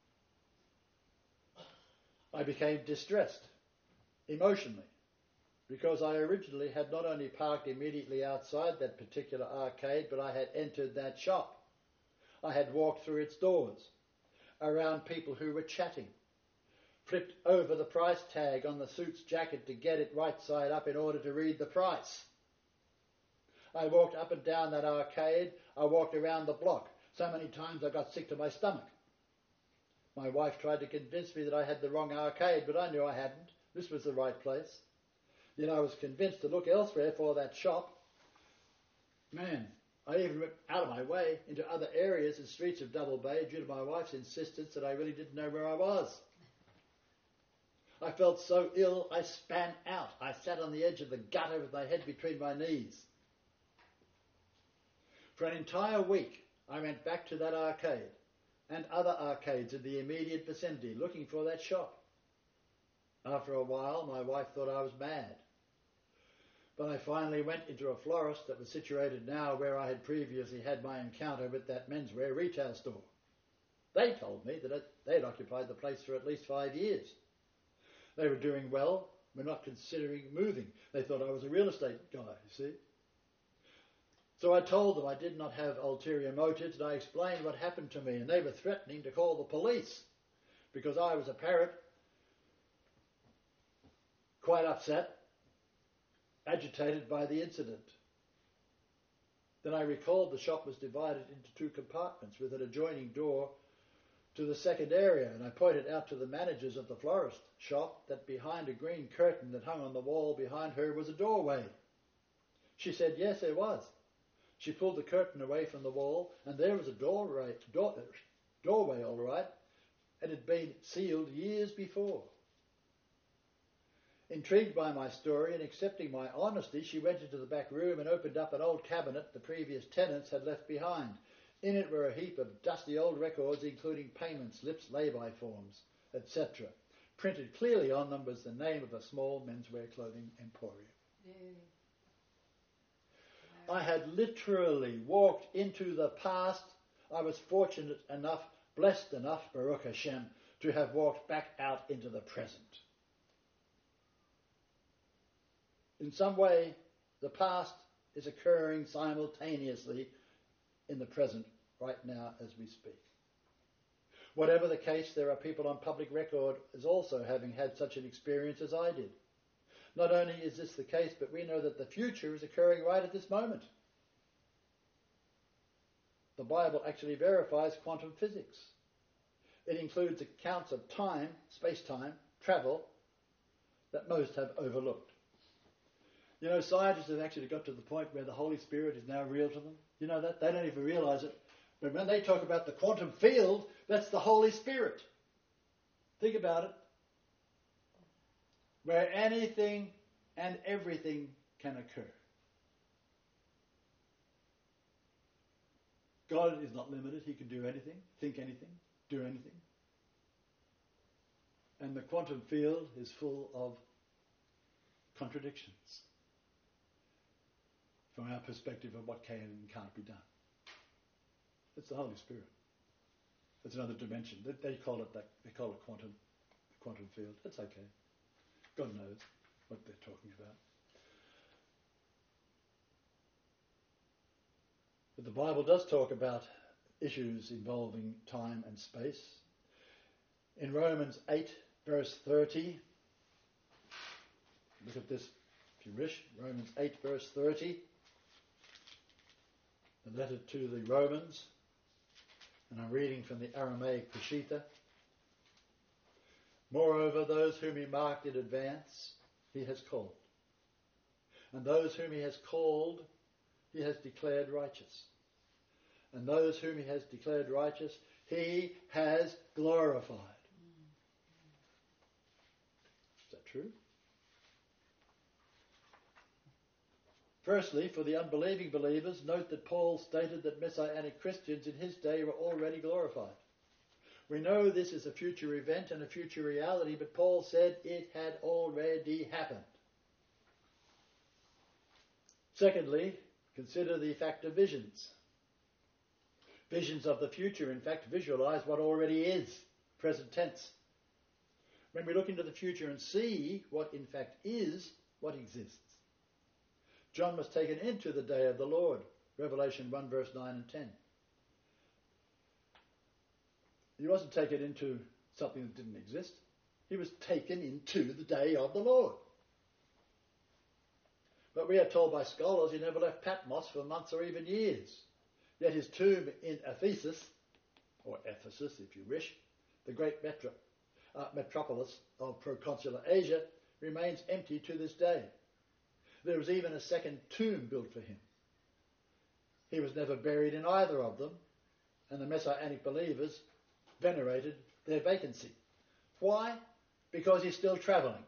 I became distressed, emotionally, because I originally had not only parked immediately outside that particular arcade, but I had entered that shop. I had walked through its doors, around people who were chatting, flipped over the price tag on the suit's jacket to get it right side up in order to read the price. I walked up and down that arcade. I walked around the block. So many times I got sick to my stomach. My wife tried to convince me that I had the wrong arcade, but I knew I hadn't. This was the right place. Yet I was convinced to look elsewhere for that shop. Man, I even went out of my way into other areas and streets of Double Bay due to my wife's insistence that I really didn't know where I was. I felt so ill, I span out. I sat on the edge of the gutter with my head between my knees. For an entire week, I went back to that arcade and other arcades in the immediate vicinity looking for that shop. After a while, my wife thought I was mad. But I finally went into a florist that was situated now where I had previously had my encounter with that menswear retail store. They told me that they'd occupied the place for at least 5 years. They were doing well, were not considering moving. They thought I was a real estate guy, you see. So I told them I did not have ulterior motives, and I explained what happened to me, and they were threatening to call the police because I was apparent, quite upset, agitated by the incident. Then I recalled the shop was divided into 2 compartments with an adjoining door to the second area, and I pointed out to the managers of the florist shop that behind a green curtain that hung on the wall behind her was a doorway. She said, yes, there was. She pulled the curtain away from the wall, and there was a doorway all right, and it had been sealed years before. Intrigued by my story and accepting my honesty, she went into the back room and opened up an old cabinet the previous tenants had left behind. In it were a heap of dusty old records, including payment slips, lay-by forms, etc. Printed clearly on them was the name of a small menswear clothing emporium. Yeah. I had literally walked into the past. I was fortunate enough, blessed enough, Baruch Hashem, to have walked back out into the present. In some way, the past is occurring simultaneously in the present right now as we speak. Whatever the case, there are people on public record as also having had such an experience as I did. Not only is this the case, but we know that the future is occurring right at this moment. The Bible actually verifies quantum physics. It includes accounts of time, space-time, travel, that most have overlooked. You know, scientists have actually got to the point where the Holy Spirit is now real to them. You know that? They don't even realize it. But when they talk about the quantum field, that's the Holy Spirit. Think about it. Where anything and everything can occur. God is not limited. He can do anything, think anything, do anything. And the quantum field is full of contradictions from our perspective of what can and can't be done. It's the Holy Spirit. It's another dimension. They call it that. They call it quantum field. It's okay. God knows what they're talking about. But the Bible does talk about issues involving time and space. In Romans 8, verse 30, look at this if you wish. Romans 8, verse 30, the letter to the Romans, and I'm reading from the Aramaic Peshitta. Moreover, those whom he marked in advance, he has called. And those whom he has called, he has declared righteous. And those whom he has declared righteous, he has glorified. Is that true? Firstly, for the unbelieving believers, note that Paul stated that Messianic Christians in his day were already glorified. We know this is a future event and a future reality, but Paul said it had already happened. Secondly, consider the fact of visions. Visions of the future, in fact, visualize what already is, present tense. When we look into the future and see what in fact is, what exists. John was taken into the day of the Lord, Revelation 1 verse 9 and 10. He wasn't taken into something that didn't exist. He was taken into the day of the Lord. But we are told by scholars he never left Patmos for months or even years. Yet his tomb in Ephesus, or Ephesus if you wish, the great metropolis of proconsular Asia, remains empty to this day. There was even a second tomb built for him. He was never buried in either of them, and the Messianic believers venerated their vacancy. Why? Because he's still travelling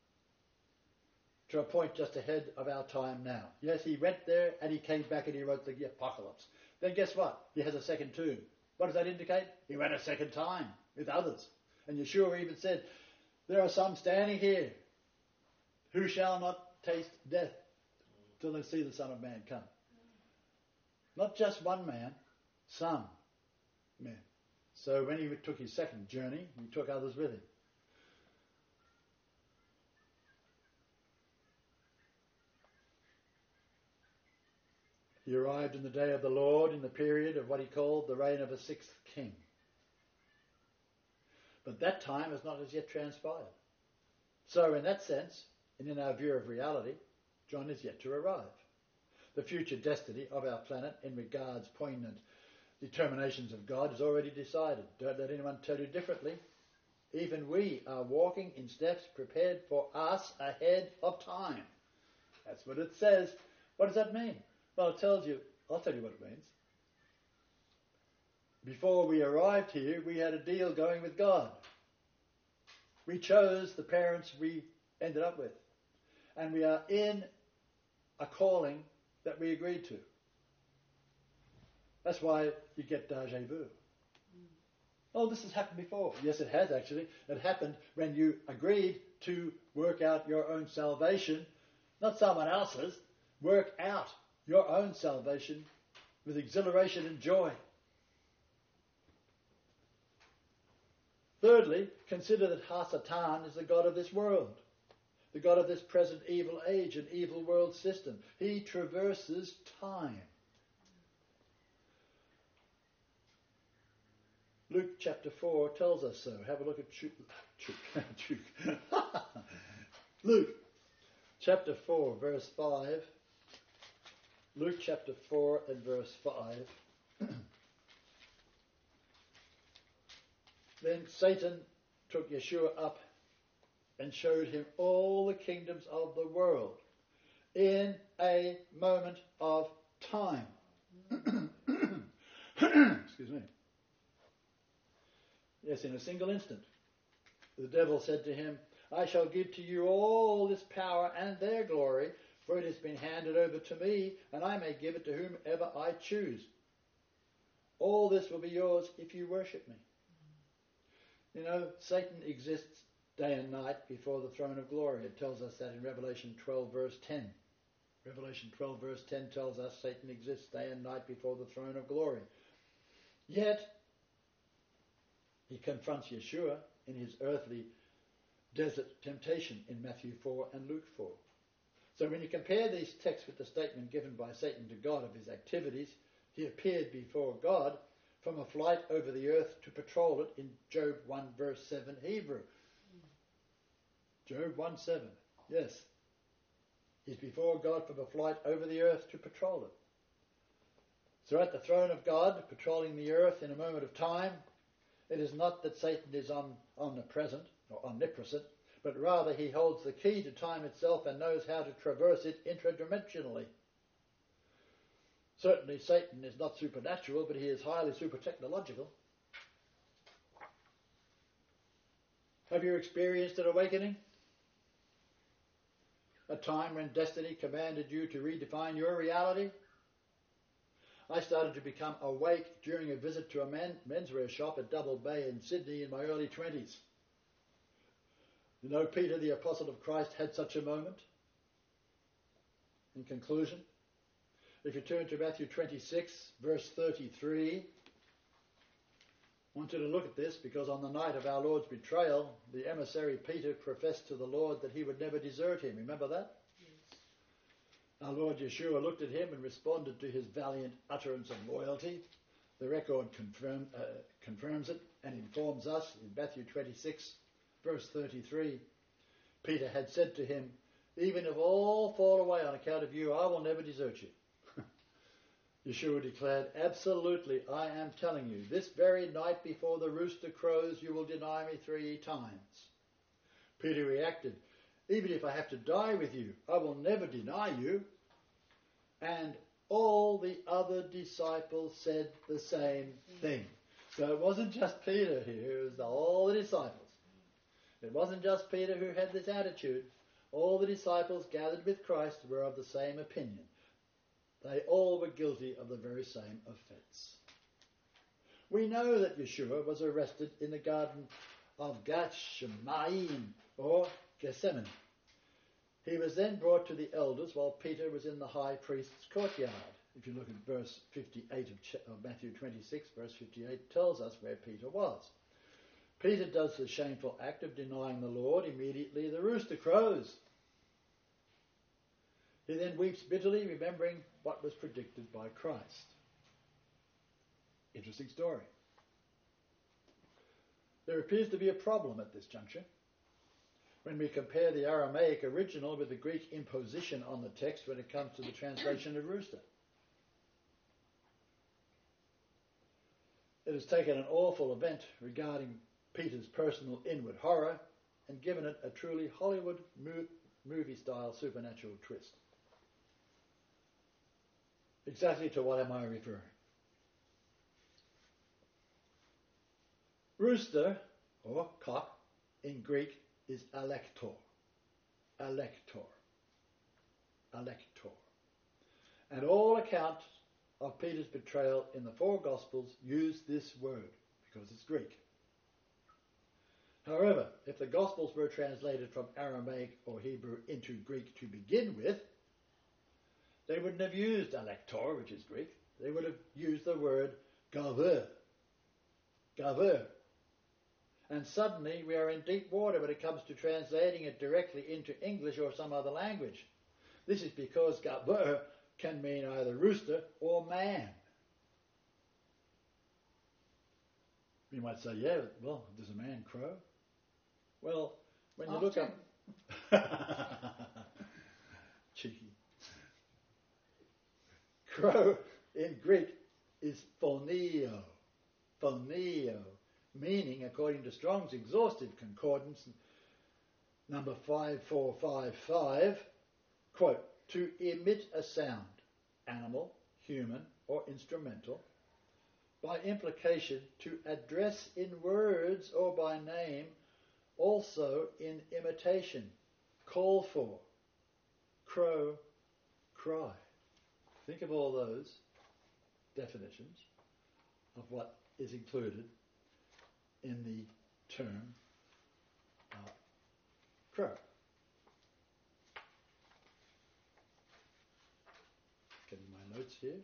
to a point just ahead of our time now. Yes, he went there and he came back and he wrote the Apocalypse. Then guess what? He has a second tomb. What does that indicate? He went a second time with others. And Yeshua even said, there are some standing here who shall not taste death till they see the Son of Man come. Not just one man, some men. So when he took his second journey, he took others with him. He arrived in the day of the Lord in the period of what he called the reign of a sixth king. But that time has not as yet transpired. So in that sense, and in our view of reality, John is yet to arrive. The future destiny of our planet in regards poignant determinations of God is already decided. Don't let anyone tell you differently. Even we are walking in steps prepared for us ahead of time. That's what it says. What does that mean? Well, it tells you, I'll tell you what it means. Before we arrived here, we had a deal going with God. We chose the parents we ended up with. And we are in a calling that we agreed to. That's why you get deja vu. Oh, this has happened before. Yes, it has actually. It happened when you agreed to work out your own salvation, not someone else's. Work out your own salvation with exhilaration and joy. Thirdly, consider that Ha-Satan is the god of this world, the god of this present evil age and evil world system. He traverses time. Luke chapter 4 tells us so. Have a look at Luke chapter 4 verse 5. Luke chapter 4 and verse 5. Then Satan took Yeshua up and showed him all the kingdoms of the world in a moment of time. Excuse me. Yes, in a single instant. The devil said to him, I shall give to you all this power and their glory, for it has been handed over to me, and I may give it to whomever I choose. All this will be yours if you worship me. You know, Satan exists day and night before the throne of glory. It tells us that in Revelation 12 verse 10. Revelation 12 verse 10 tells us Satan exists day and night before the throne of glory. Yet, he confronts Yeshua in his earthly desert temptation in Matthew 4 and Luke 4. So when you compare these texts with the statement given by Satan to God of his activities, he appeared before God from a flight over the earth to patrol it in Job 1 verse 7 Hebrew. Job 1:7, yes. He's before God from a flight over the earth to patrol it. So at the throne of God, patrolling the earth in a moment of time, it is not that Satan is omnipresent or omnipresent, but rather he holds the key to time itself and knows how to traverse it intradimensionally. Certainly Satan is not supernatural, but he is highly super-technological. Have you experienced an awakening? A time when destiny commanded you to redefine your reality? I started to become awake during a visit to a menswear shop at Double Bay in Sydney in my early 20s. You know, Peter, the apostle of Christ, had such a moment. In conclusion, if you turn to Matthew 26, verse 33, I want you to look at this, because on the night of our Lord's betrayal, the emissary Peter professed to the Lord that he would never desert him. Remember that? Yes. Our Lord Yeshua looked at him and responded to his valiant utterance of loyalty. The record confirms it and informs us in Matthew 26, verse 33. Peter had said to him, even if all fall away on account of you, I will never desert you. Yeshua declared, absolutely, I am telling you, this very night before the rooster crows, you will deny me 3 times. Peter reacted, even if I have to die with you, I will never deny you. And all the other disciples said the same thing. So it wasn't just Peter here, it was all the disciples. It wasn't just Peter who had this attitude. All the disciples gathered with Christ were of the same opinion. They all were guilty of the very same offence. We know that Yeshua was arrested in the Garden of Gethsemane, or Gethsemane. He was then brought to the elders while Peter was in the high priest's courtyard. If you look at verse 58 of Matthew 26, verse 58 tells us where Peter was. Peter does the shameful act of denying the Lord. Immediately the rooster crows. He then weeps bitterly, remembering what was predicted by Christ. Interesting story. There appears to be a problem at this juncture. When we compare the Aramaic original with the Greek imposition on the text when it comes to the translation of rooster. It has taken an awful event regarding Peter's personal inward horror and given it a truly Hollywood movie-style supernatural twist. Exactly to what am I referring? Rooster, or cock, in Greek is alektor. Alektor. Alektor. And all accounts of Peter's betrayal in the 4 Gospels use this word, because it's Greek. However, if the Gospels were translated from Aramaic or Hebrew into Greek to begin with, they wouldn't have used alektor, which is Greek. They would have used the word gaver. Gaver. And suddenly we are in deep water when it comes to translating it directly into English or some other language. This is because gaver can mean either rooster or man. You might say, yeah, well, does a man crow? Well, when you Often. look up... Cheeky. Crow in Greek is phoneo. Phoneo, meaning, according to Strong's exhaustive concordance, number 5455, quote, to emit a sound, animal, human, or instrumental, by implication to address in words or by name, also in imitation, call for, crow, cry. Think of all those definitions of what is included in the term crow. Getting my notes here.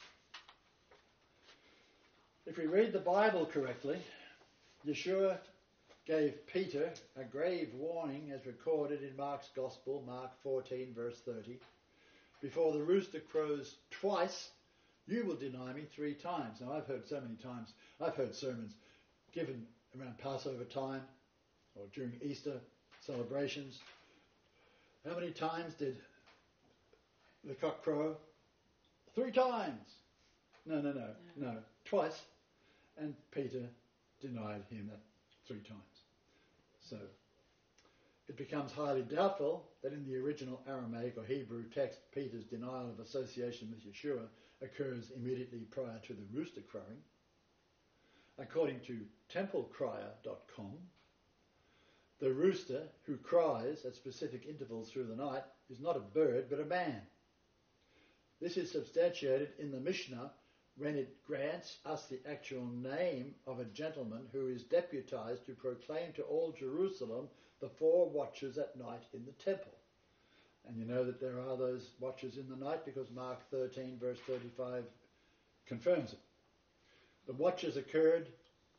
If we read the Bible correctly, Yeshua gave Peter a grave warning as recorded in Mark's Gospel, Mark 14 verse 30. Before the rooster crows twice, you will deny me 3 times. Now I've heard so many times, I've heard sermons given around Passover time or during Easter celebrations. How many times did the cock crow? 3 times. No, twice. And Peter denied him that 3 times. So it becomes highly doubtful that in the original Aramaic or Hebrew text, Peter's denial of association with Yeshua occurs immediately prior to the rooster crowing. According to templecrier.com, the rooster who cries at specific intervals through the night is not a bird but a man. This is substantiated in the Mishnah when it grants us the actual name of a gentleman who is deputized to proclaim to all Jerusalem the 4 watches at night in the temple. And you know that there are those watches in the night because Mark 13 verse 35 confirms it. The watches occurred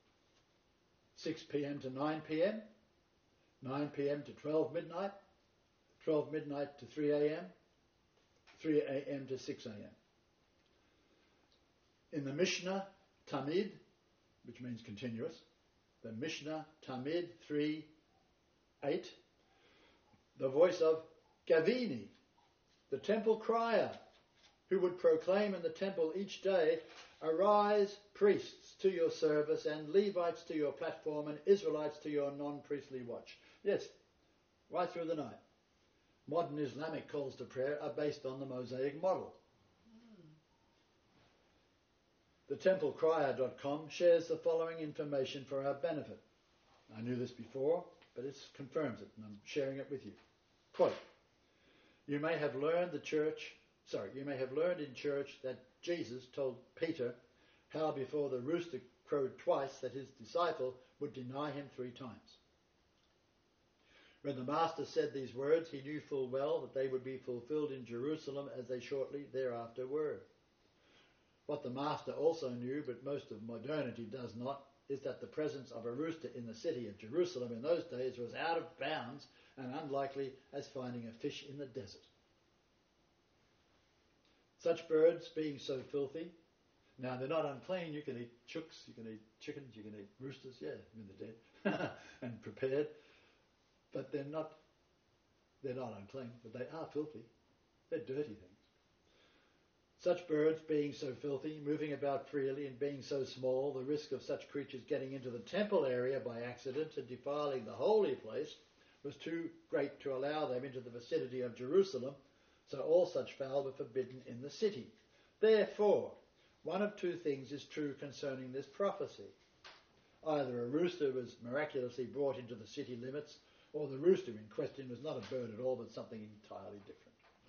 6 p.m. to 9 p.m., 9 p.m. to 12 midnight, 12 midnight to 3 a.m., 3 a.m. to 6 a.m. In the Mishnah Tamid, which means continuous, the Mishnah Tamid 3:8, the voice of Gavini, the temple crier, who would proclaim in the temple each day, arise, priests, to your service, and Levites to your platform, and Israelites to your non-priestly watch. Yes, right through the night. Modern Islamic calls to prayer are based on the Mosaic model. The templecrier.com shares the following information for our benefit. I knew this before, but it confirms it, and I'm sharing it with you. Quote, you may have learned in church that Jesus told Peter how before the rooster crowed twice that his disciple would deny him 3 times. When the Master said these words, he knew full well that they would be fulfilled in Jerusalem as they shortly thereafter were. What the Master also knew, but most of modernity does not, is that the presence of a rooster in the city of Jerusalem in those days was out of bounds and unlikely as finding a fish in the desert. Such birds being so filthy, now they're not unclean, you can eat chooks, you can eat chickens, you can eat roosters, yeah, I mean they're dead and prepared, but they're not unclean, but they are filthy. They're dirty things. Such birds being so filthy, moving about freely and being so small, the risk of such creatures getting into the temple area by accident and defiling the holy place was too great to allow them into the vicinity of Jerusalem, so all such fowl were forbidden in the city. Therefore, one of 2 things is true concerning this prophecy. Either a rooster was miraculously brought into the city limits, or the rooster in question was not a bird at all, but something entirely different.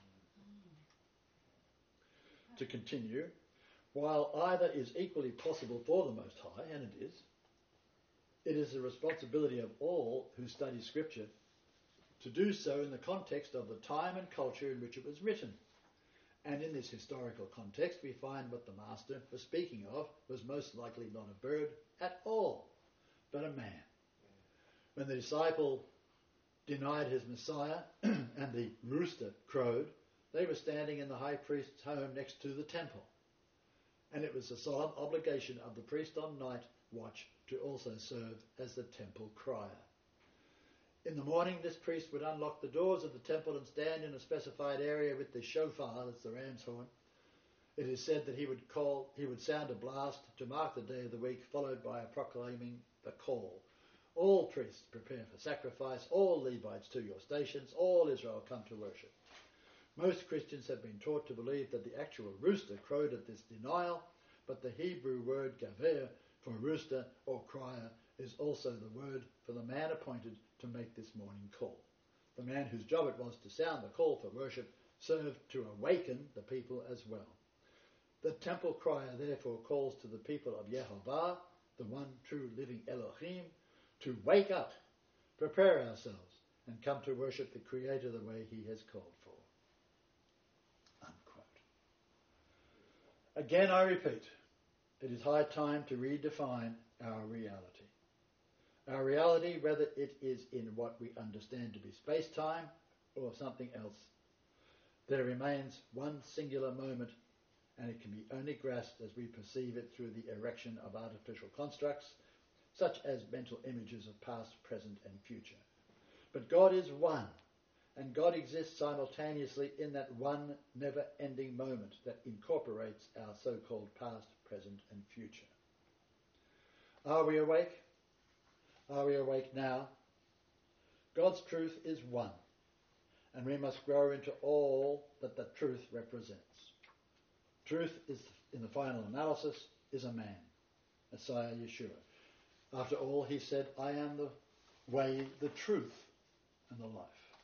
To continue, while either is equally possible for the Most High, and it is the responsibility of all who study Scripture to do so in the context of the time and culture in which it was written. And in this historical context, we find what the Master was speaking of was most likely not a bird at all, but a man. When the disciple denied his Messiah and the rooster crowed, they were standing in the high priest's home next to the temple. and it was the solemn obligation of the priest on night watch to also serve as the temple crier. In the morning, this priest would unlock the doors of the temple and stand in a specified area with the shofar, that's the ram's horn. It is said that he would sound a blast to mark the day of the week, followed by a proclaiming the call. All priests prepare for sacrifice, all Levites to your stations, all Israel come to worship. Most Christians have been taught to believe that the actual rooster crowed at this denial, but the Hebrew word gaver for rooster or crier is also the word for the man appointed to make this morning call. The man whose job it was to sound the call for worship served to awaken the people as well. The temple crier therefore calls to the people of Yehovah, the one true living Elohim, to wake up, prepare ourselves, and come to worship the Creator the way he has called for. Unquote. Again, I repeat, it is high time to redefine our reality. Our reality, whether it is in what we understand to be space-time or something else, there remains one singular moment, and it can be only grasped as we perceive it through the erection of artificial constructs, such as mental images of past, present, and future. But God is one, and God exists simultaneously in that one never-ending moment that incorporates our so-called past, present, and future. Are we awake? Are we awake now? God's truth is one, and we must grow into all that the truth represents. Truth is, in the final analysis, is a man, Messiah Yeshua. After all, he said, I am the way, the truth, and the life.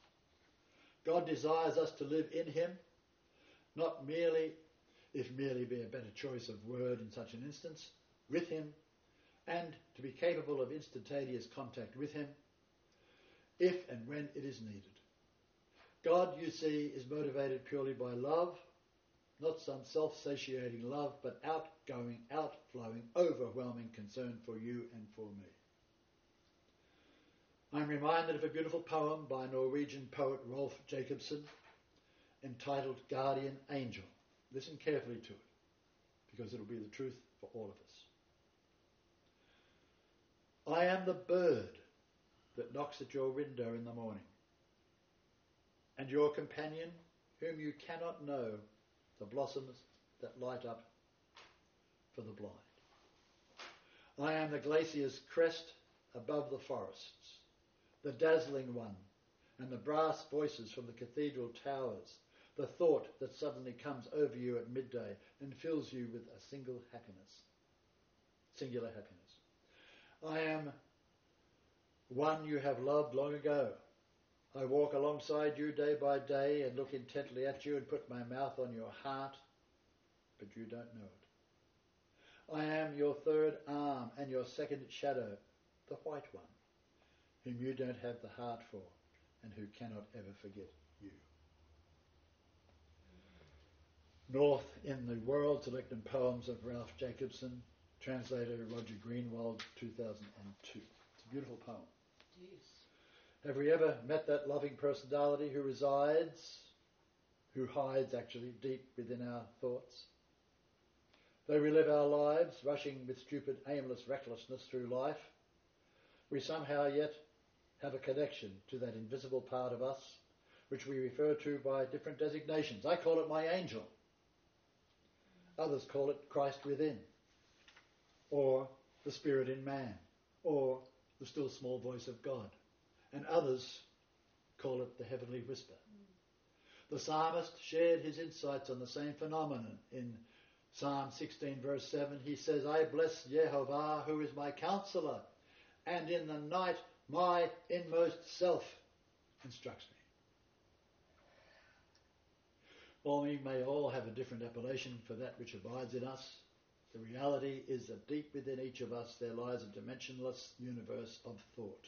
God desires us to live in him, not merely, if merely be a better choice of word in such an instance, with him, and to be capable of instantaneous contact with him, if and when it is needed. God, you see, is motivated purely by love, not some self-satiating love, but outgoing, outflowing, overwhelming concern for you and for me. I'm reminded of a beautiful poem by Norwegian poet Rolf Jacobson entitled Guardian Angel. Listen carefully to it, because it will be the truth for all of us. I am the bird that knocks at your window in the morning, and your companion, whom you cannot know, the blossoms that light up for the blind. I am the glacier's crest above the forests, the dazzling one, and the brass voices from the cathedral towers, the thought that suddenly comes over you at midday and fills you with a singular happiness. I am one you have loved long ago. I walk alongside you day by day and look intently at you and put my mouth on your heart, but you don't know it. I am your third arm and your second shadow, the white one, whom you don't have the heart for and who cannot ever forget you. North in the World Selected Poems of Ralph Jacobson, translator Roger Greenwald, 2002. It's a beautiful poem. Yes. Have we ever met that loving personality who hides actually deep within our thoughts? Though we live our lives rushing with stupid, aimless recklessness through life, we somehow yet have a connection to that invisible part of us, which we refer to by different designations. I call it my angel. Others call it Christ within, or the Spirit in man, or the still small voice of God. And others call it the heavenly whisper. The psalmist shared his insights on the same phenomenon. In Psalm 16 verse 7 he says, I bless Yehovah who is my counselor, and in the night my inmost self instructs me. While we may all have a different appellation for that which abides in us, the reality is that deep within each of us there lies a dimensionless universe of thought.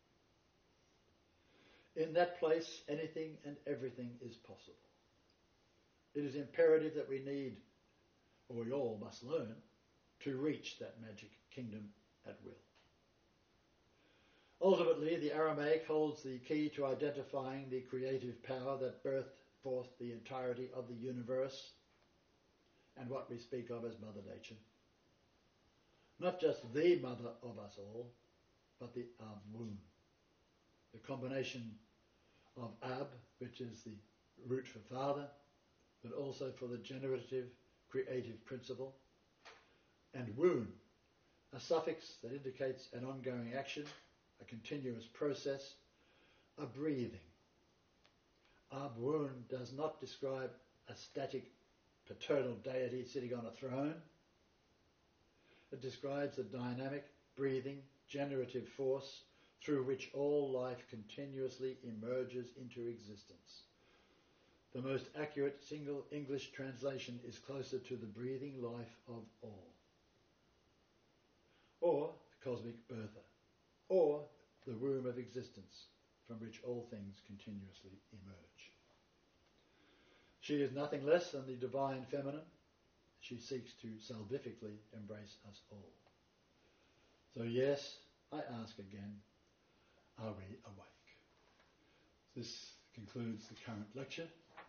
In that place, anything and everything is possible. It is imperative that we need, or we all must learn, to reach that magic kingdom at will. Ultimately, the Aramaic holds the key to identifying the creative power that birthed forth the entirety of the universe. and what we speak of as Mother Nature. Not just the mother of us all, but the Ab womb. The combination of Ab, which is the root for father, but also for the generative, creative principle, and woon, a suffix that indicates an ongoing action, a continuous process, a breathing. Ab woon does not describe a static paternal deity sitting on a throne. It describes a dynamic, breathing, generative force through which all life continuously emerges into existence. The most accurate single English translation is closer to the breathing life of all, or the cosmic birther, or the womb of existence from which all things continuously emerge. She is nothing less than the divine feminine. She seeks to salvifically embrace us all. So yes, I ask again, are we awake? This concludes the current lecture.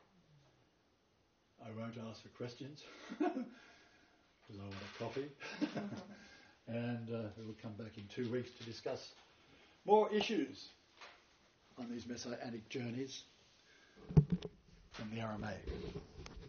I won't ask for questions because I want a coffee. And we'll come back in 2 weeks to discuss more issues on these messianic journeys from the Aramaic.